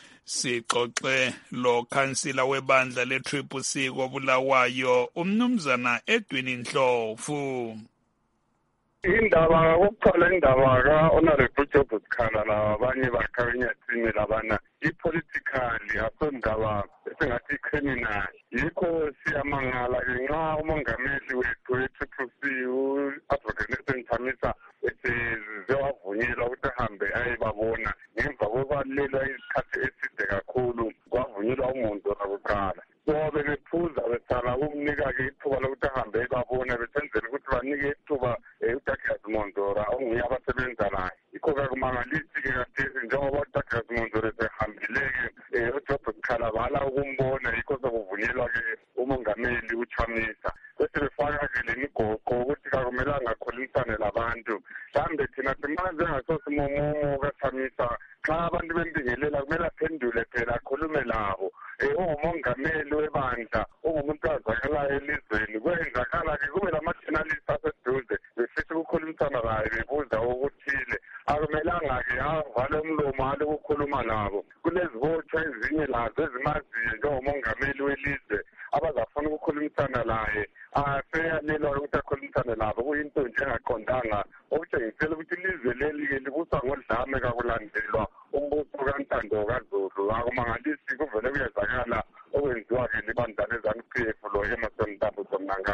Sixoxe lo khansila webandla le-Triple C koBulawayo umnumzana Edwin Ndlovu. Indaba kokuqala indaba ka-Honorable Job Sikhala labanye bakhe abenyathini labana i-politically akwendaba esingathi i-criminal. Yikho siyamangala-ke nxa umongameli wethu we-Triple C u-Advocate Nelson Chamisa eseze wavunyelwa ukuthi ahambe ayebabona ngemva kokubalelwa isikhathi eside kakhulu kwavunyelwa umuntu wakuqala. So bebephuza besala ukumnika-ke ithuba lokuthi ahambe ayebabona besenzela ukuthi banike ithuba uDouglas Mondora onguye abasebenza naye. Yikho kakumangalisi-ke kathesi njengoba uDouglas Mondora esehambile-ke uJob Sikhala bala ukumbona, yikho sokuvunyelwa-ke umongameli uChamisa. Bese befaka-ke le migoqo ukuthi kakumelanga akhulumisane labantu. Mhlawumbe thina simazi engasosimumo kaChamisa xa abantu bembingelela kumele aphendule phela akhulume labo. Ungumongameli webandla, ungumuntu ozakalayo elizweni. Kwenzakala-ke kube lama-journalist aseduze befisa ukukhulumisana laye bebuza okuthile. Akumelanga-ke avale umlomo ale ukukhuluma nabo. Kulezibotshwa ezinye lazo ezimaziyo njengomongameli welizwe abazafuna ukukhulumisana laye. Aseyalelwa ukuthi akhulumisane labo kuyinto nje engaqondanga okutshengisela ukuthi ilizwe leli-ke libuswa ngodlame kakulandelwa umbuso kaNtando kaZulu. Akumangalisi kuvele kuyezakala okwenziwa-ke libandla leZANU-P F lo eMarson Tambo Somnangagwa.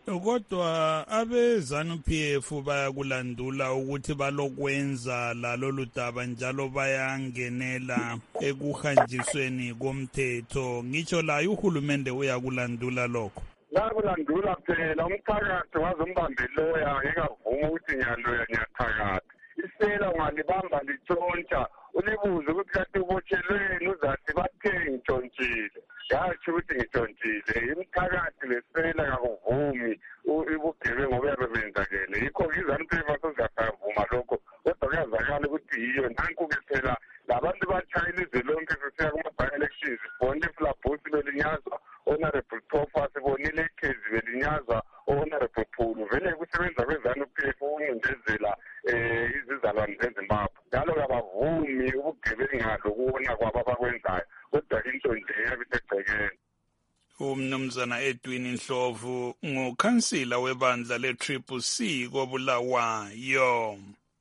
kodwa abe-ZANU-P F bayakulandula ukuthi balokwenza lalolu daba njalo bayangenela ekuhanjisweni komthetho. Ngitsho layo uhulumende uyakulandula lokho. Bayakulandula phela, umphakathi wazombambe loya ngekavuma ukuthi ngiyaloya ngiyathakatha. Isela ungalibamba litshontsha ulibuze ukuthi kade ubotshelweni uzathi bathe ngitshontshile. Yatsho ukuthi ngitshontshile. Imphakathi lesela kakuvumi ubugebengu obuyabe benzakele. Yikho-ke iZANU-P F sezingavuma lokho, kodwa kuyazakala ukuthi yiyo. Nanku-ke phela labantu batshaya ilizwe lonke sesiya kuma-by-elections. Sibonile iFlabus belinyazwa, Honorable Tofa, sibonile iKezi belinyazwa, Honorable Phulu. Vele kusebenza kweZANU-P F ukuncindezela um izizalwane zeZimbabwe. Njalo kabavumi ubugebenga lokuwona kwabo abakwenzayo, kodwa into nje yabe isegcekeni. Umnumzana Edwin Ndlovu ngukhansila webandla le-Triple C koBulawayo.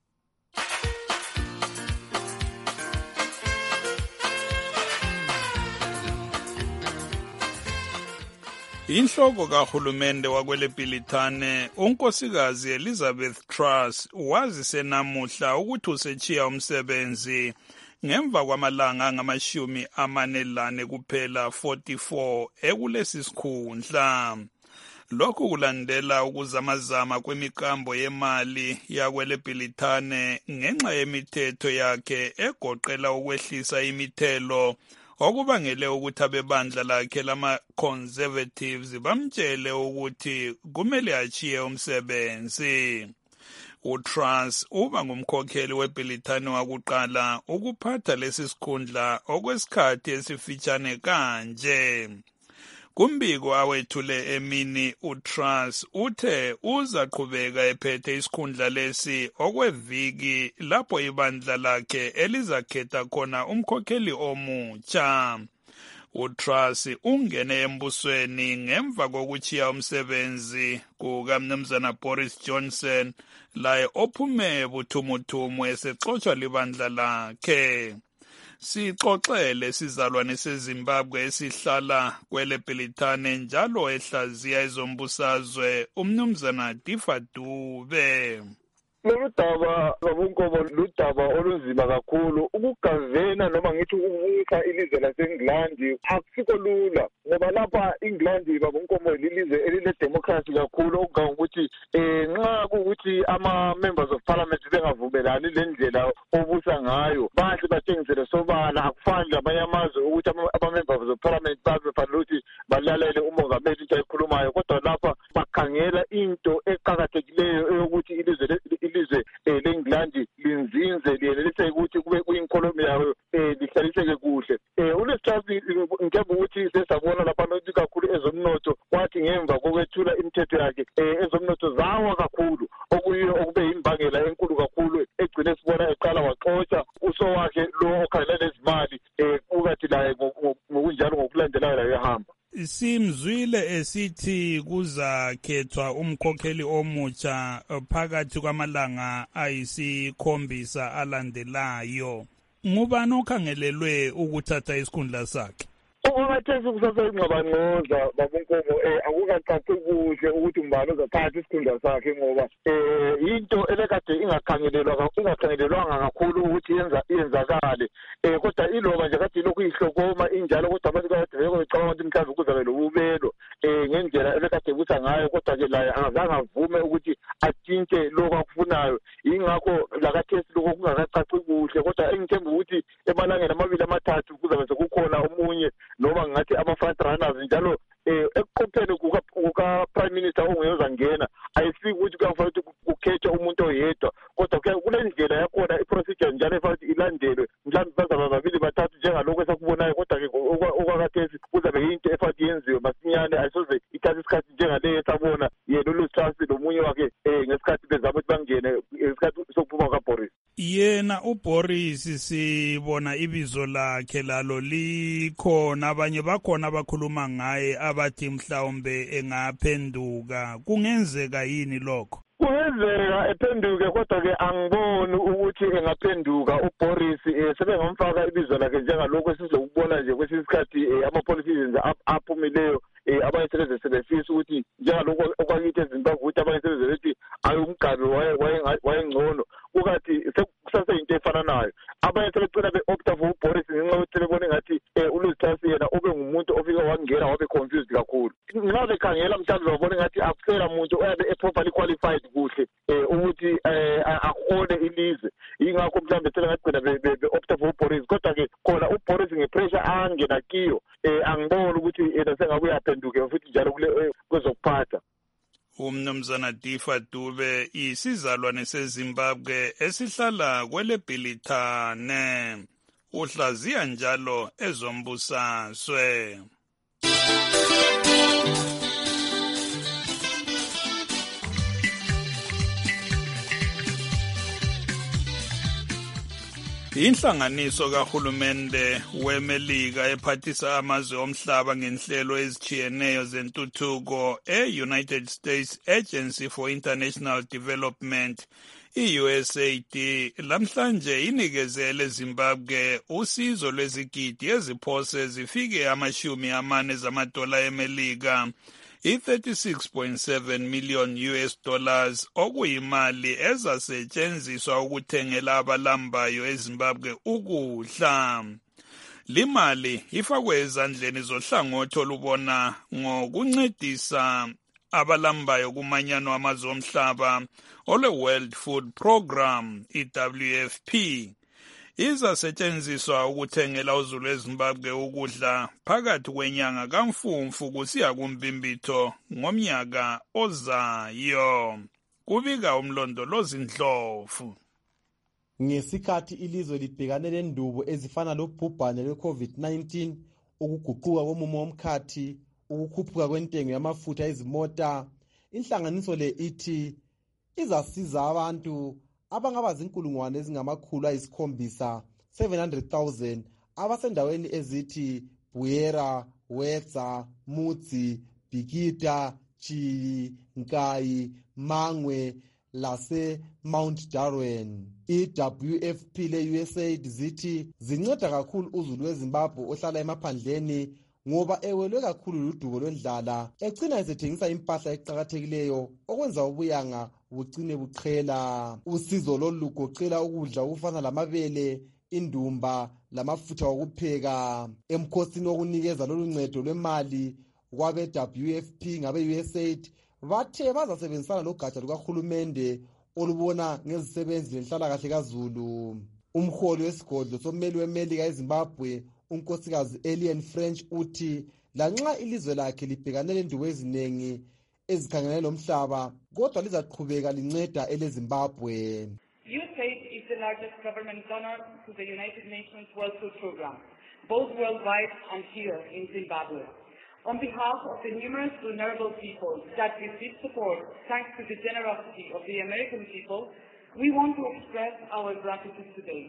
Inhloko kahulumende wakweleBhilitane unkosikazi Elizabeth Truss wazise namuhla ukuthi usechiya umsebenzi ngemva kwamalanga angamashumi amanelane kuphela forty-four ekulesi sikhundla. Lokhu kulandela ukuzamazama kwemikambo yemali yakweleBhilitane ngenxa yemithetho yakhe egoqela ukwehlisa imithelo okubangele ukuthi abebandla lakhe lama-conservatives bamtshele ukuthi kumele achiye umsebenzi. uTruss uba ngumkhokheli weBhilitane wakuqala ukuphatha lesi sikhundla okwesikhathi esifitshane kanje. Kumbiko awethule emini uTruss uthe uzaqhubeka ephethe isikhundla lesi okweviki lapho ibandla lakhe elizakhetha khona umkhokheli omutsha. uTruss ungene embusweni ngemva kokuchiya umsebenzi kukaMnumzana Boris Johnson laye ophume buthumuthumu esexotshwa libandla lakhe. Sixoxele sizalwane seZimbabwe esihlala kweleBhilitane njalo ehlaziya ezombusazwe uMnumzana Difa Dube. Lolu daba babunkomo ludaba olunzima kakhulu. Ukugavena noma ngithi ukubuyisa ilizwe laseNgilandi akusikho lula ngoba lapha eNgilandi babunkomo lilizwe elile-democracy kakhulu okungangokuthi um nxa kuwukuthi ama-members of parliament bengavumelani le ndlela obusa ngayo bahle batshengisele sobala. Akufani lamanye amazwe ukuthi ama-members of parliament babefanele ukuthi balalele umongameli into ayikhulumayo, kodwa lapha bakhangela into eqakathekileyo eyokuthi ilizwe ilizwe leNgilandi linzinze liyeneliseke ukuthi kube kuyinkolomo yayo lihlaliseke kuhle. uLesihlasi ngiyemba ukuthi sesabona lapha nokuthi kakhulu ezomnotho kwathi ngemva kokwethula imithetho yakhe ezomnotho zawa kakhulu okuyiyo okube yimbangela enkulu kakhulu egcine sibona eqala waxotsha uso wakhe lo okhangelane nezimali ukathi laye ngokunjalo ngokulandelayo layo ehamba. Simzwile esithi kuzakhethwa umkhokheli omutsha phakathi kwamalanga ayisikhombisa alandelayo. Ngubani okhangelelwe ukuthatha isikhundla sakhe? Ungathesi kusasa ingqabangcoza babunkomo akukacaci kuhle ukuthi umbani uzathatha isikhundla sakhe ngoba um into elekade ingakhangelelwa ingakhangelelwanga kakhulu ukuthi yenza iyenzakale um kodwa iloba nje kade ilokhu ihlokoma injalo kodwa abantu kade veko becabanga ukuthi mhlawumbe kuzabe lobubelo um ngendlela elekade busa ngayo, kodwa-ke laye angazange avume ukuthi atshintshe lokhu akufunayo. Yingakho lakathesi lokhu kungakacaci kuhle, kodwa engithemba ukuthi emalangeni amabili amathathu kuzabe sekukhona omunye noma ngathi ama-front runners njalo um ekuqopheni kuka-prime minister ongeyozangena ayifiki ukuthi kuyafanele ukuthi kukhethwe umuntu oyedwa, kodwa kule ndlela yakhona iprocedure njalo efanele ukuthi ilandelwe. Mhlawumbe bazaba babili bathathu njengalokhu esakubonayo, kodwa-ke okwakathesi kuzabe yinto efanele ukuthi yenziwe masinyane, ayisoze ithathe isikhathi njengaleyo esabona yena uLesihlasi nomunye wakhe um ngesikhathi bezama ukuthi bangene ngesikhathi sokuphuma kaBoris. Yena uBoris sibona ibizo lakhe lalo likhona, abanye bakhona abakhuluma ngaye abathi mhlawumbe engaphenduka. Kungenzeka yini lokho? Kungenzeka ephenduke, kodwa-ke angiboni ukuthi engaphenduka uBoris um sebengamfaka ibizo lakhe njengalokhu esizokubona nje kwesinye isikhathi um ama-politicians aphumileyo um abanye seleze sebefisa ukuthi njengalokhu okwakithi ezimbabwe ukuthi abanye seleze bethi ayi umgabi wayengcono kukathi kusaseyinto efana nayo. Abanye sebecela be-opta for uBoris ngenxa yokuthi bebone ngathi um uLuthasi yena ube ngumuntu ofike wangena wabe confused kakhulu. Nxa bekhangela mhlawumbe babone ngathi akusela muntu oyabe e-properly qualified kuhle um ukuthi ahole ilizwe, yingakho mhlawumbe selengagcina be-opta for uBoris. Kodwa-ke khona uBoris ngepressure angena kiyo um angiboni ukuthi yena sengabe uyaphenduke futhi njalo kwezokuphatha. Umnumzana Difa Dube isizalwane seZimbabwe esihlala kweleBhilithane uhlaziya njalo ezombusaswe. Inhlanganiso kahulumende weMelika ephathisa amazwe omhlaba ngenhlelo ezijiyeneyo zentuthuko e-United States Agency for International Development, i-U S A D, lamhlanje inikezele Zimbabwe usizo lwezigidi eziphose zifike amashumi amane zamadola eMelika, i-thirty-six point seven million U S dollars okuyimali ezasetshenziswa ukuthengela abalambayo eZimbabwe ukudla. Limali ifakwe ezandleni zohlangothi olubona ngokuncedisa abalambayo kumanyano amazwe omhlaba ole-World Food Program, i-W F P. Izasetshenziswa ukuthengela uzulu eZimbabwe ukudla phakathi kwenyanga kaMfumfu kusiya kuMbimbitho ngomnyaka ozayo. Kubika umlondolozi Ndlovu. Ngesikhathi ilizwe libhekane nendubo ezifana lobhubhane lwe-COVID nineteen, ukuguquka komumo womkhathi, ukukhuphuka kwentengo yamafutha ezimota, inhlanganiso le ithi izasiza abantu abangaba zinkulungwane ezingamakhulu ayisikhombisa seven hundred thousand abasendaweni ezithi Buyera, Wetza, Mutsi, Bikita, Chili, Nkai, Mangwe lase Mount Darwin. I-W F P le-U S A I D zithi zinceda kakhulu uzulu weZimbabwe ohlala emaphandleni ngoba ewelwe kakhulu ludubo lwendlala, egcina esethengisa impahla eqakathekileyo okwenza ubuyanga bugcine buqhela. Usizo lolu lugoqela ukudla okufana lamabele, indumba lamafutha okupheka. Emkhosini wokunikeza lolu ncedo lwemali kwabe-W F P ngabe-U S A I D bathe bazasebenzisana logatsha lukahulumende olubona ngezisebenzi lenhlalakahle kazulu. Umholi wesigodlo sommeli weMelika eZimbabwe unkosikazi Alien French uthi lanxa ilizwe lakhe libhekane lendubo eziningi ezikhangelane lomhlaba kodwa lizaqhubeka linceda eleZimbabwe. U S A I D is the largest government donor to the United Nations World Food Program, both worldwide and here in Zimbabwe. On behalf of the numerous vulnerable people that receive support thanks to the generosity of the American people, we want to express our gratitude today.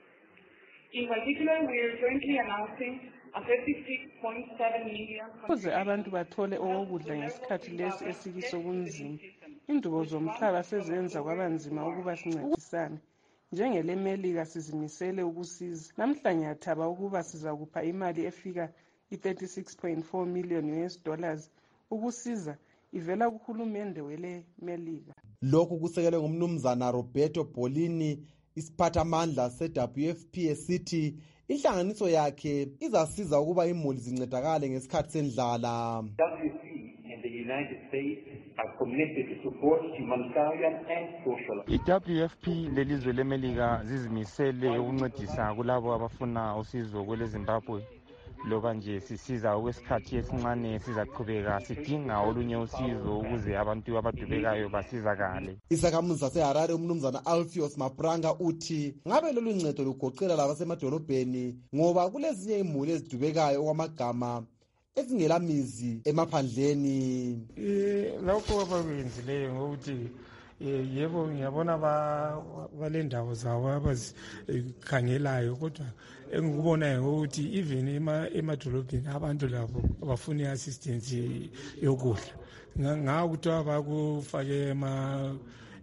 In particular, we are jointly announcing a thirty-six point seven million ukuze abantu bathole okokudla ngesikhathi lesi esikiso kunzima. Indubo zomhlaba sezenza kwabanzima ukuba sincedisane. NjengeleMelika sizimisele ukusiza. Namhlanje athaba ukuba sizakupha imali efika i-thirty-six point four million U S dollars ukusiza ivela kuhulumende weleMelika. Lokhu kusekelwe ngumnumzana Roberto Bolini, isiphathamandla se-W F P esithi inhlanganiso yakhe izasiza ukuba imuli zincedakale ngesikhathi sendlala. W F P and the United States are committed to support humanitarian and social. I-W F P lelizwe leMelika zizimisele ukuncedisa kulabo abafuna usizo kweleZimbabwe. Loba nje sisiza okwesikhathi esincane sizaqhubeka sidinga olunye usizo ukuze abantu abadubekayo basizakale. Isakhamuzi saseHarare umnumzana Alpheus Mapranga uthi ngabe lolu ncedo lugoqela labasemadolobheni ngoba kulezinye imuli ezidubekayo okwamagama ezingela mizi emaphandleni. Eh lokho abakwenzileyo ngokuthi yebo ngiyabona balendawo zawo abazikhangelayo kodwa engikubonayo ukuthi even emadolobheni abantu labo abafuna i-assistance yokudla ngakuthi abakufake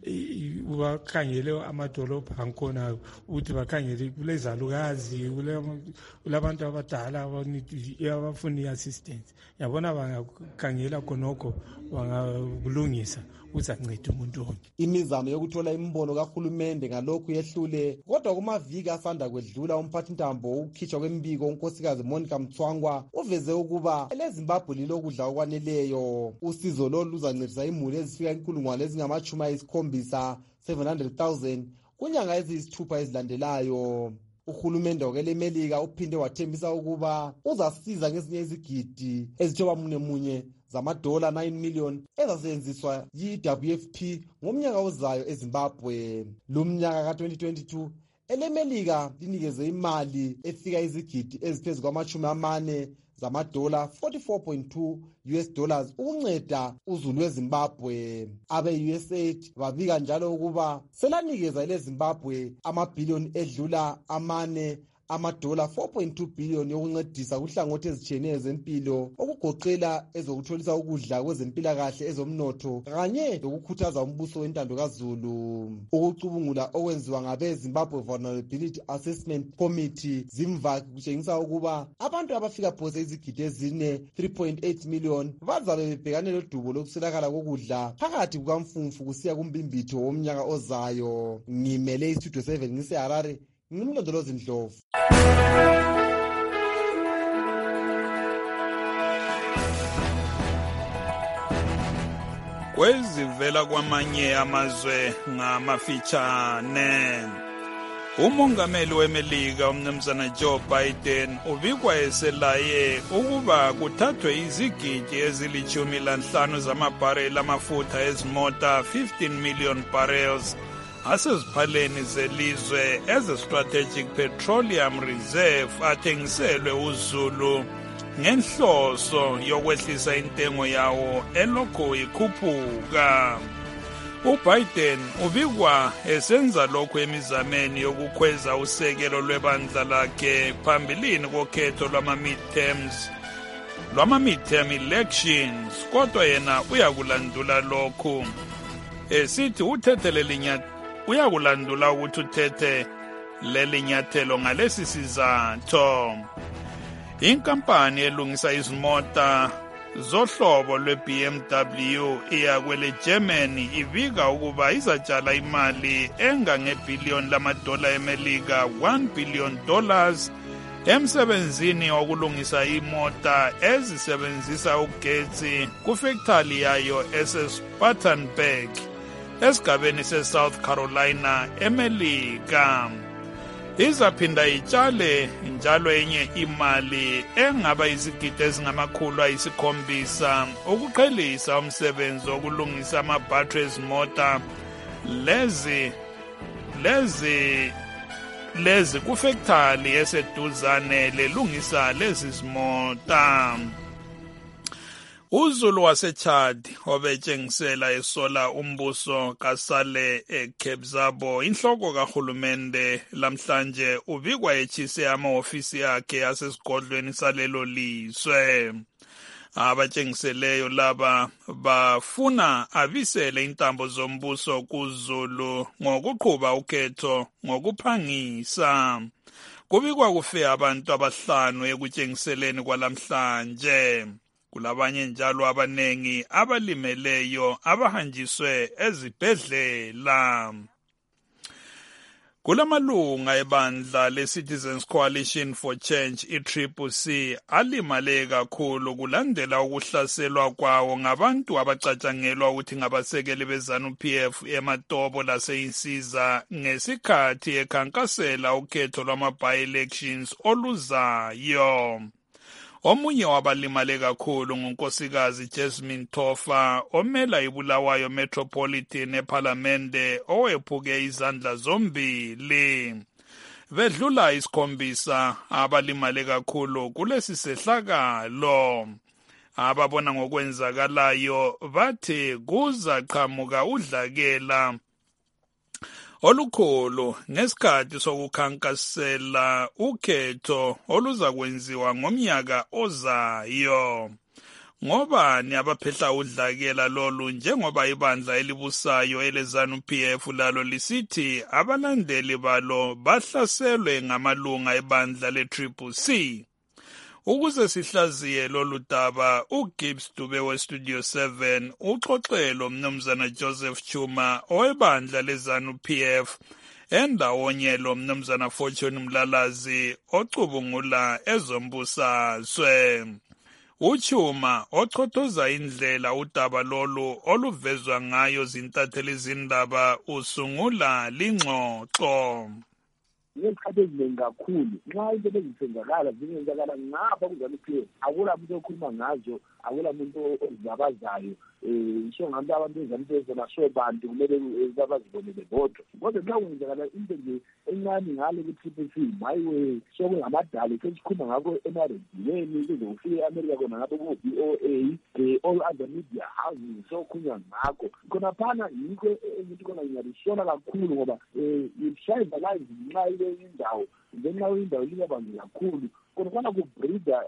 bakhangele amadolobha angikhona ukuthi bakhangele kulezalukazi kulabantu abadala abafuna i-assistance yabona bangakhangela khonokho bangakulungisa ukuthi ancede umuntu wonke. Imizamo yokuthola imbono kahulumende ngalokhu yehlule, kodwa kumaviki asanda kwedlula umphathintambo ukukhitshwa kwembiko unkosikazi Monica Mthwangwa uveze ukuba eleZimbabwe lilokudla okwaneleyo. Usizo lolu luzancedisa imuli ezifika inkulungwane ezingamachumi ayisikhombisa seven hundred thousand kunyanga eziyisithupha ezilandelayo. Uhulumende wakelemelika uphinde wathembisa ukuba uzasiza ngezinye izigidi ezithoba munye munye zamadola nine million ezasetshenziswa yi-W F P ngomnyaka ozayo eZimbabwe. Lumnyaka ka twenty twenty-two elemelika linikeze imali efika izigidi eziphezu kwamachumi amane zamadola forty-four point two U S dollars ukunceda uzulu weZimbabwe. Abe-U S A I D babika njalo ukuba selanikeza eleZimbabwe amabhiliyoni edlula amane amadola four point two billion yokuncedisa kuhlangothi ezitshiyeneyo zempilo okugoqela ezokutholisa ukudla kwezempilakahle ezomnotho kanye lokukhuthaza umbuso wentando kaZulu. Ukucubungula okwenziwa ngabe-Zimbabwe Vulnerability Assessment Committee zimvaki kutshengisa ukuba abantu abafika phose izigidi ezine three point eight million bazabe bebhekane lodubo lokuswelakala kokudla phakathi kukamfumfu kusiya kumbimbitho womnyaka ozayo. Ngimele istudio seven ngiseHarare, ngimlondolozi Ndlovu. Kwezivela kwamanye amazwe ngamafitshane. Umongameli weMelika umnumzana Joe Biden ubikwa eselaye ukuba kuthathwe izigidi ezilithumi lanhlanu zamabhareli amafutha ezimota fifteen million barrels aseziphaleni zelizwe eze-Strategic Petroleum Reserve athengiselwe uZulu ngenhloso yokwehlisa intengo yawo elokhu ikhuphuka. UBiden ubikwa esenza lokhu emizameni yokukhweza usekelo lwebandla lakhe phambilini kokhetho lwama-midterms lwama-midterm elections, kodwa yena uyakulandula lokhu esithi uthethe lelinyathelo uyakulandula ukuthi uthethe leli nyathelo ngalesi sizathu. Inkampani elungisa izimota zohlobo lwe-B M W iya kwele Germany ibika ukuba izatshala imali engangebhiliyoni lamadola eMelika one billion dollars emsebenzini wokulungisa imota ezisebenzisa ugetsi kufektali yayo ese-Spartanburg esigabeni se-South Carolina eMelika. Izaphinda itshale njalo enye imali engaba izigidi ezingamakhulu ayisikhombisa ukuqhelisa umsebenzi wokulungisa amabhatri ezimota lezi lezi lezi kufektali eseduzane lelungisa lezi zimota. uZulu waseChad obetshengisela esola umbuso kaSale eCape Zabo inhloko kahulumende lamhlanje ubikwa etshise amahofisi akhe asesigodlweni salelo lizwe. Abatshengiseleyo laba bafuna abisele intambo zombuso kuZulu ngokuqhuba ukhetho ngokuphangisa. Kubikwa kufe abantu abahlanu ekutshengiseleni kwalamhlanje. Kulabanye njalo abanengi abalimeleyo abahanjiswe ezibhedlela. Kulamalunga ebandla le-Citizens Coalition for Change i-C C C alimale kakhulu kulandela ukuhlaselwa kwawo ngabantu abacatshangelwa ukuthi ngabasekeli beZANU P F eMatobo laseyinsiza ngesikhathi ekhankasela ukhetho lwama-by-elections oluzayo. Omunye wabalimale kakhulu ngunkosikazi Jasmine Tofa omela iBulawayo Metropolitan ePhalamende owephuke izandla zombili. Vedlula isikhombisa abalimale kakhulu kulesi sehlakalo. Ababona ngokwenzakalayo bathi kuzaqhamuka udlakela olukhulu ngesikhathi sokukhankasela ukhetho oluzakwenziwa ngomnyaka ozayo. ngobani abaphehla udlakela lolu njengoba ibandla elibusayo eleZANU P F lalo lisithi abalandeli balo bahlaselwe ngamalunga ebandla le-Triple C. Ukuze sihlaziye lolu daba, uGibbs Dube we-Studio seven uxoxelo mnumzana Joseph Chuma owebandla leZANU P F endawonye lo mnumzana Fortune Mlalazi ocubungula ezombusazwe. Uchuma ochothoza indlela udaba lolu oluvezwa ngayo zintatheli zindaba usungula lingxoxo. Ngekhathi eziningi kakhulu nxa into bezisenzakala zingenzakala ngapha kuzana P F akula muntu okhuluma ngazo akula muntu ozibabazayo um isho ngabantu abantu bezana P F basho bantu kumele babazibonele bodwa kodwa nxa kwenzakala into nje encane ngale ku-Triple C mayiwe sokungamadala sesikhuluma ngakho emarediyweni kuze kufike e-America kona ngapho ku-V O A um all other media houses sokhulunywa ngakho khona phana yikho engithi khona ngiyalishona kakhulu ngoba um ishayivalize nxa ile indawo ngenxa indawo likabanzi kakhulu khona kubreeda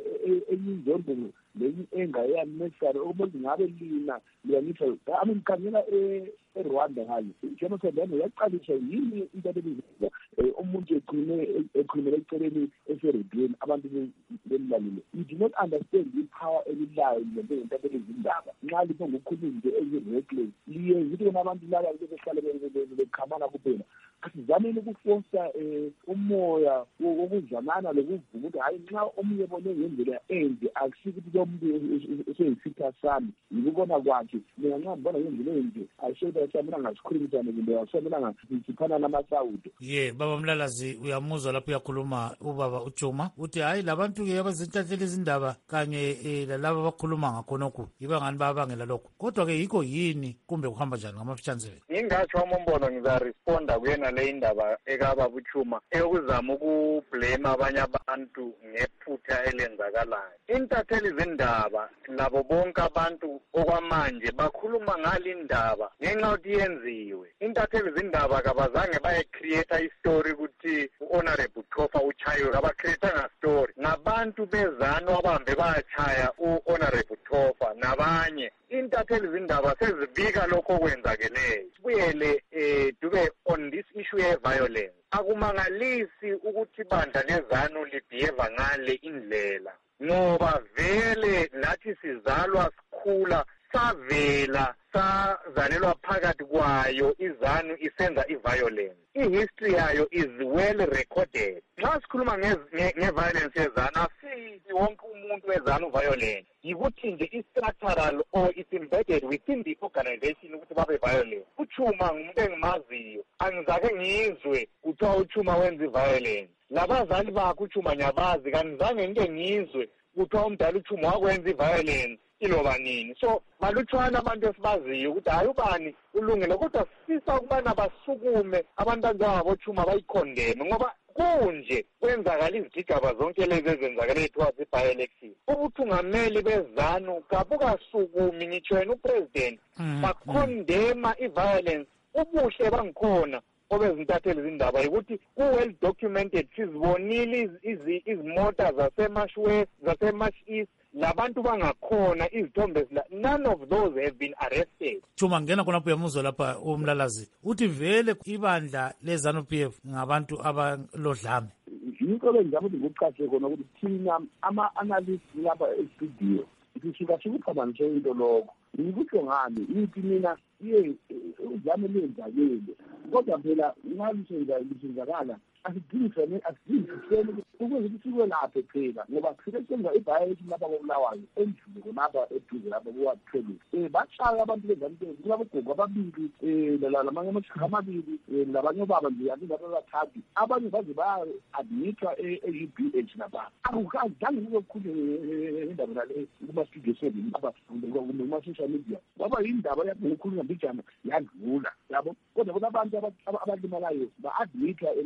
enye inzondo lenye engayannecessary omuntu ngabe lina liyangisho ami ngikhangela eRwanda ngale genocide yaqalisha yini into leyo umuntu ekhulume ekhulumela eceleni eserediyweni abantu bemlalile. You do not understand the power elilayo ngento ezindaba nxa lipho ngokukhuluma nje ezireckless liye yithi bona abantu laba behlale bekhamana kuphela asizamele ukufosa umoya wokuzamana lokuvuma ukuthi hayi nxa omunye bone ngendlela enje akusikuthi lo muntu eseyisitha sami yikubona kwakhe mina nxa ngibona ngendlela enje ayishoda samina ngasikhulumisana kumbe asamina ngasiphana namasawudo. Ye baba Mlalazi uyamuzwa lapho uyakhuluma ubaba uChuma uthi hayi labantu ke abazintatheli izindaba kanye lalabo abakhuluma ngakhonokho yiba ngani babangela lokho kodwa ke yikho yini kumbe kuhamba njani ngamafitshanzebe. Ngingatsho umbono ngizaresponda kuyena le indaba ekaba buChuma eyokuzama ukublame abanye abantu ngephutha elenzakalayo. Intatheli izindaba labo bonke abantu okwamanje bakhuluma ngali indaba ngenxa ukuthi yenziwe. Intatheli izindaba kabazange bayecreate istory ukuthi uHonorable Thofa uchayiwe abacreate nga story ngabantu bezano abahambe bayachaya uHonorable Thofa nabanye. Intatheli izindaba sezibika lokho okwenzakeleyo. Sibuyele eh Dube on this issue ye violence. Akumangalisi ukuthi bandla leZANU libehave ngale indlela ngoba vele nathi sizalwa sikhula savela sazalelwa phakathi kwayo iZANU isenza iviolence. Ihistory yayo is well recorded. Nxa sikhuluma ngeviolence yeZANU asithi wonke umuntu weZANU violent yikuthi nje i-structural or it's embedded within the organization ukuthi babe violent. uChuma ngumuntu engimaziyo angizake ngizwe kuthiwa uChuma wenza i-violence. Labazali bakhe uChuma nyabazi kanizange ngike ngizwe kuthiwa umdala uChuma wakwenza i-violence iloba nini. So balutshwana abantu esibaziyo ukuthi hayi ubani ulungile kodwa sifisa ukubana basukume abantu abanjengaboChuma bayikhondeme ngoba kunje kwenzakala izigigaba zonke lezi ezenzakala ethiwa zi-by-election. Ubuthungameli beZANU kabukasukumi ngitsho yena upresident bakhondema i-violence. Ubuhle bangikhona obezintatheli izindaba ukuthi ku-well documented sizibonile izimota zaseMash West zaseMash East labantu bangakhona izithombe none of those have been arrested. Chuma ngena khonapho uyamuzwa lapha uMlalazi uthi vele ibandla leZANU P F ngabantu abalodlame. Yinto lenjalo ukuthi ngokucace khona ukuthi thina ama-analyst lapha estudio sisuka sikucabanise into lokho yikuthi ngani ithi mina iye uzame lenzakele kodwa phela ngalisenza lisenzakala asidingisene asidingisene ukuthi siwe lapha phela ngoba sike senza i-violation lapha koBulawayo endlule konapha eduze lapha kuwaphela eh bachaya abantu bezanto kulabogogo ababili eh lamanye amashaka amabili labanye baba nje abantu abathathu abanye baze ba admitwa e-U B H lapha akukazange ukukhulu indaba le kuma studio seven lapha kuma social media baba indaba yakhulunywa mbijana yadlula yabo kodwa kunabantu abalimalayo ba-admitwa elengeni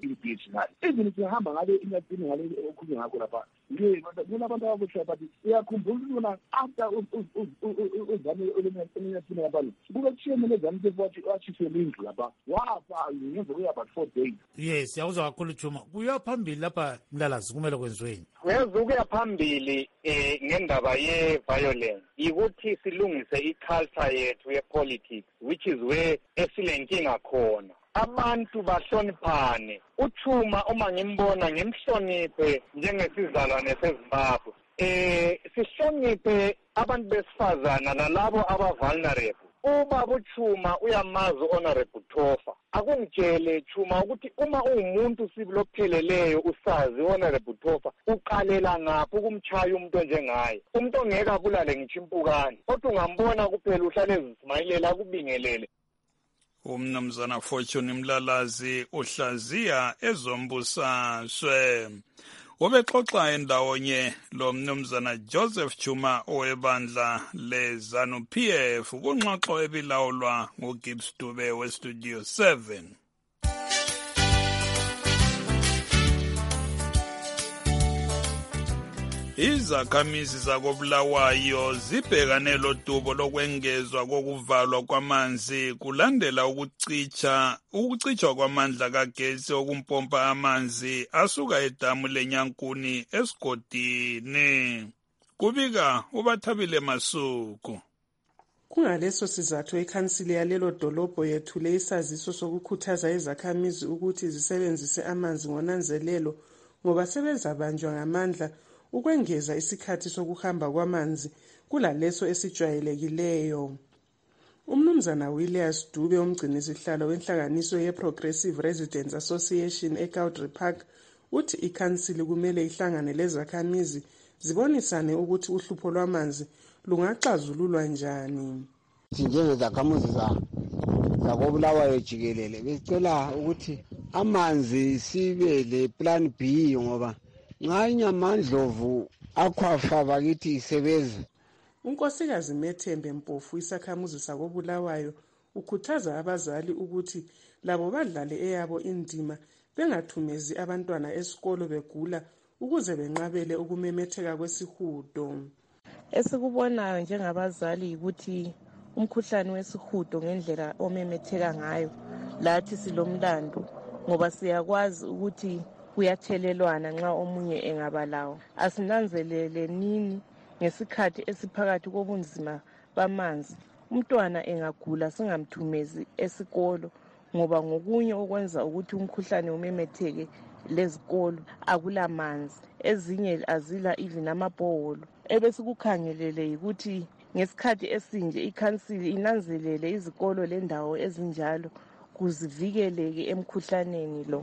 i-B H ngale. Even sihamba ngale inyathini ngale okhulunywa ngakho lapha. Nje kunabantu abakusho bathi uyakhumbula ukuthi after uzame elinyathini lapha kube kushiyene lezami ukuthi wathisele indlu lapha wafa ngemva kuya about four days. Yes, yawuzwa kakhulu Chuma. Kuya phambili lapha Mlalazi kumele kwenziweni. Uyazukuya phambili eh ngendaba ye violence ukuthi silungise iculture yethu ye politics which is where esilenkinga khona. Abantu bahloniphane. Uchuma uma ngimbona ngimhloniphe njengesizalwane seZimbabwe. Eh sihloniphe abantu besifazana nalabo aba vulnerable. Ubaba uChuma uyamazi honorable Tofa. Akungitshele Chuma ukuthi uma uwumuntu sibulopheleleyo usazi honorable Tofa uqalela ngaphi ukumchaya umuntu onjengaye. Umuntu ongeke abulale ngichimpukani. Kodwa ungambona kuphela uhlale ezisimayilela kubingelele. Umnumzana Fortune Mlalazi uhlaziya ezombusaswe. Ubexoxa endawonye lo mnumzana Joseph Chuma owebandla leZanu P F kungxoxo ebilawulwa nguGibbs Dube weStudio seven. Izakhamizi zakobulawayo zibhekane lodubo lokwengezwa kokuvalwa kwamanzi kulandela ukucicha ukucichwa kwamandla kagesi okumpompa amanzi asuka edamu leNyankuni esigodini. Kubika uBathabile Masuku. Kungaleso sizathu ikhansili yalelo dolobho yethule isaziso sokukhuthaza izakhamizi ukuthi zisebenzise amanzi ngonanzelelo ngoba sebezabanjwa ngamandla ukwengeza isikhathi sokuhamba kwamanzi kulaleso esijwayelekileyo. Umnumzana Williams Dube umgcinisihlalo wenhlanganiso ye-Progressive Residents Association eCowdrey Park uthi ikhansili kumele ihlangane lezakhamizi zibonisane ukuthi uhlupho lwamanzi lungaxazululwa njani. Njengezakhamuzi zakobulawayo jikelele besicela ukuthi amanzi sibe le plan B ngoba nxa inyamandlovu akhwafa bakithi isebenza. Unkosikazi Methembe Mpofu isakhamuzi sakobulawayo ukhuthaza abazali ukuthi labo badlale eyabo indima bengathumezi abantwana esikolo begula ukuze benqabele ukumemetheka kwesihudo. Esikubonayo njengabazali ukuthi umkhuhlane wesihudo ngendlela omemetheka ngayo lathi silomlando ngoba siyakwazi ukuthi kuyathelelwana nxa omunye engabalawo. Asinanzelele nini ngesikhathi esiphakathi kobunzima bamanzi umntwana engagula singamthumezi esikolo ngoba ngokunye okwenza ukuthi umkhuhlane umemetheke lezikolo akulamanzi, ezinye azila even amabhoholo. Ebesikukhangelele ukuthi ngesikhathi esinje ikhansili inanzelele izikolo lendawo ezinjalo kuzivikeleke emkhuhlaneni lo.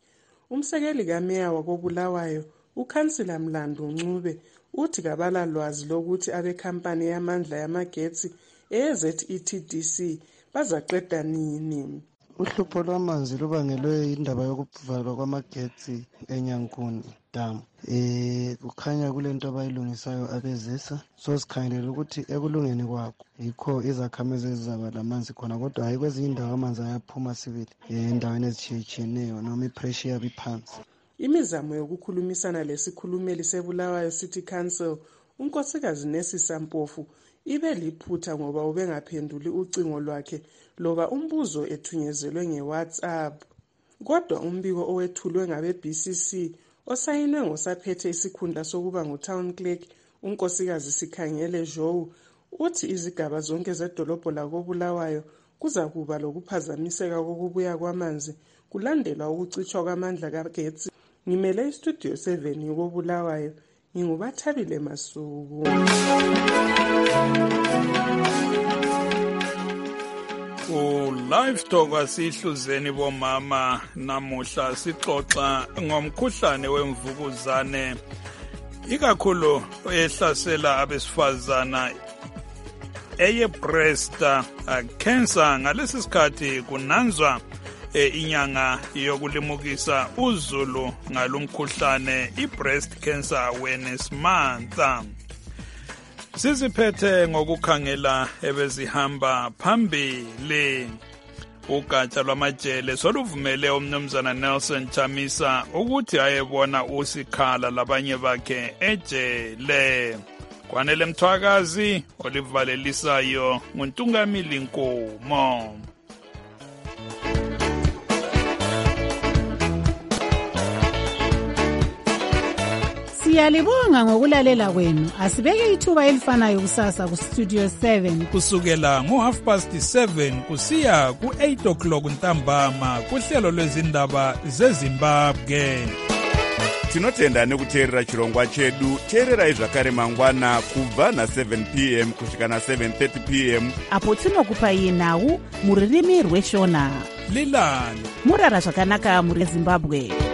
Umsekeli kameya wakobulawayo ukhansila Mlando Ncube uthi kabala lwazi lokuthi abekhampani yamandla yamagetsi e-Z E T D C bazaqeda nini. Uhlupho lwamanzi lubangelwe indaba yokuvalwa kwamagetsi eNyankuni Dam. Eh kukhanya kulento abayilungisayo abezisa so sikhangelela ukuthi ekulungeni kwakho yikho izakhamizi ezizaba lamanzi khona kodwa hayi kwezinye indawo amanzi ayaphuma sibili endaweni ezitshiyeneyo noma ipressure yabi phansi. Imizamo yokukhulumisana lesikhulumeli sebulawayo City Council unkosikazi Nesisa Mpofu ibe liphutha ngoba ubengaphenduli ucingo lwakhe loba umbuzo ethunyezelwe ngeWhatsApp. Kodwa umbiko owethulwe ngabe B C C osayinwe ngosaphethe isikhundla sokuba ngutown clerk unkosikazi Sikhangele Joe uthi izigaba zonke zedolobho lakobulawayo kuza kuba lokuphazamiseka kokubuya kwamanzi kulandelwa ukucithwa kwamandla kagetsi. Ngimele iStudio seven yokobulawayo nginguBathabile Masuku. Live talk asihluzeni bomama namuhla sixoxa ngomkhuhlane wemvukuzane ikakhulu ehlasela abesifazana eye breast cancer. Ngalesi sikhathi kunanzwa inyanga yokulimukisa uzulu ngalomkhuhlane i-breast cancer awareness month. Siziphethe ngokukhangela ebezihamba phambili. ugatsha lwamajele soluvumele umnumzana Nelson Chamisa ukuthi ayebona usikhala labanye bakhe ejele. Kwanele Mthwakazi olivalelisayo nguNtungamili Nkomo. Siyalibonga ngokulalela kwenu. Asibeke ithuba elifanayo kusasa ku Studio seven kusukela ngo half past seven kusiya ku eight o'clock ntambama kuhlelo lwezindaba zeZimbabwe. Tinotenda nekuteerera chirongwa chedu. Teererai zvakare mangwana kubva na seven p m kusvika na seven thirty p m apo tinokupai nhau muririmi rweshona. Lilani murara zvakanaka muri Zimbabwe.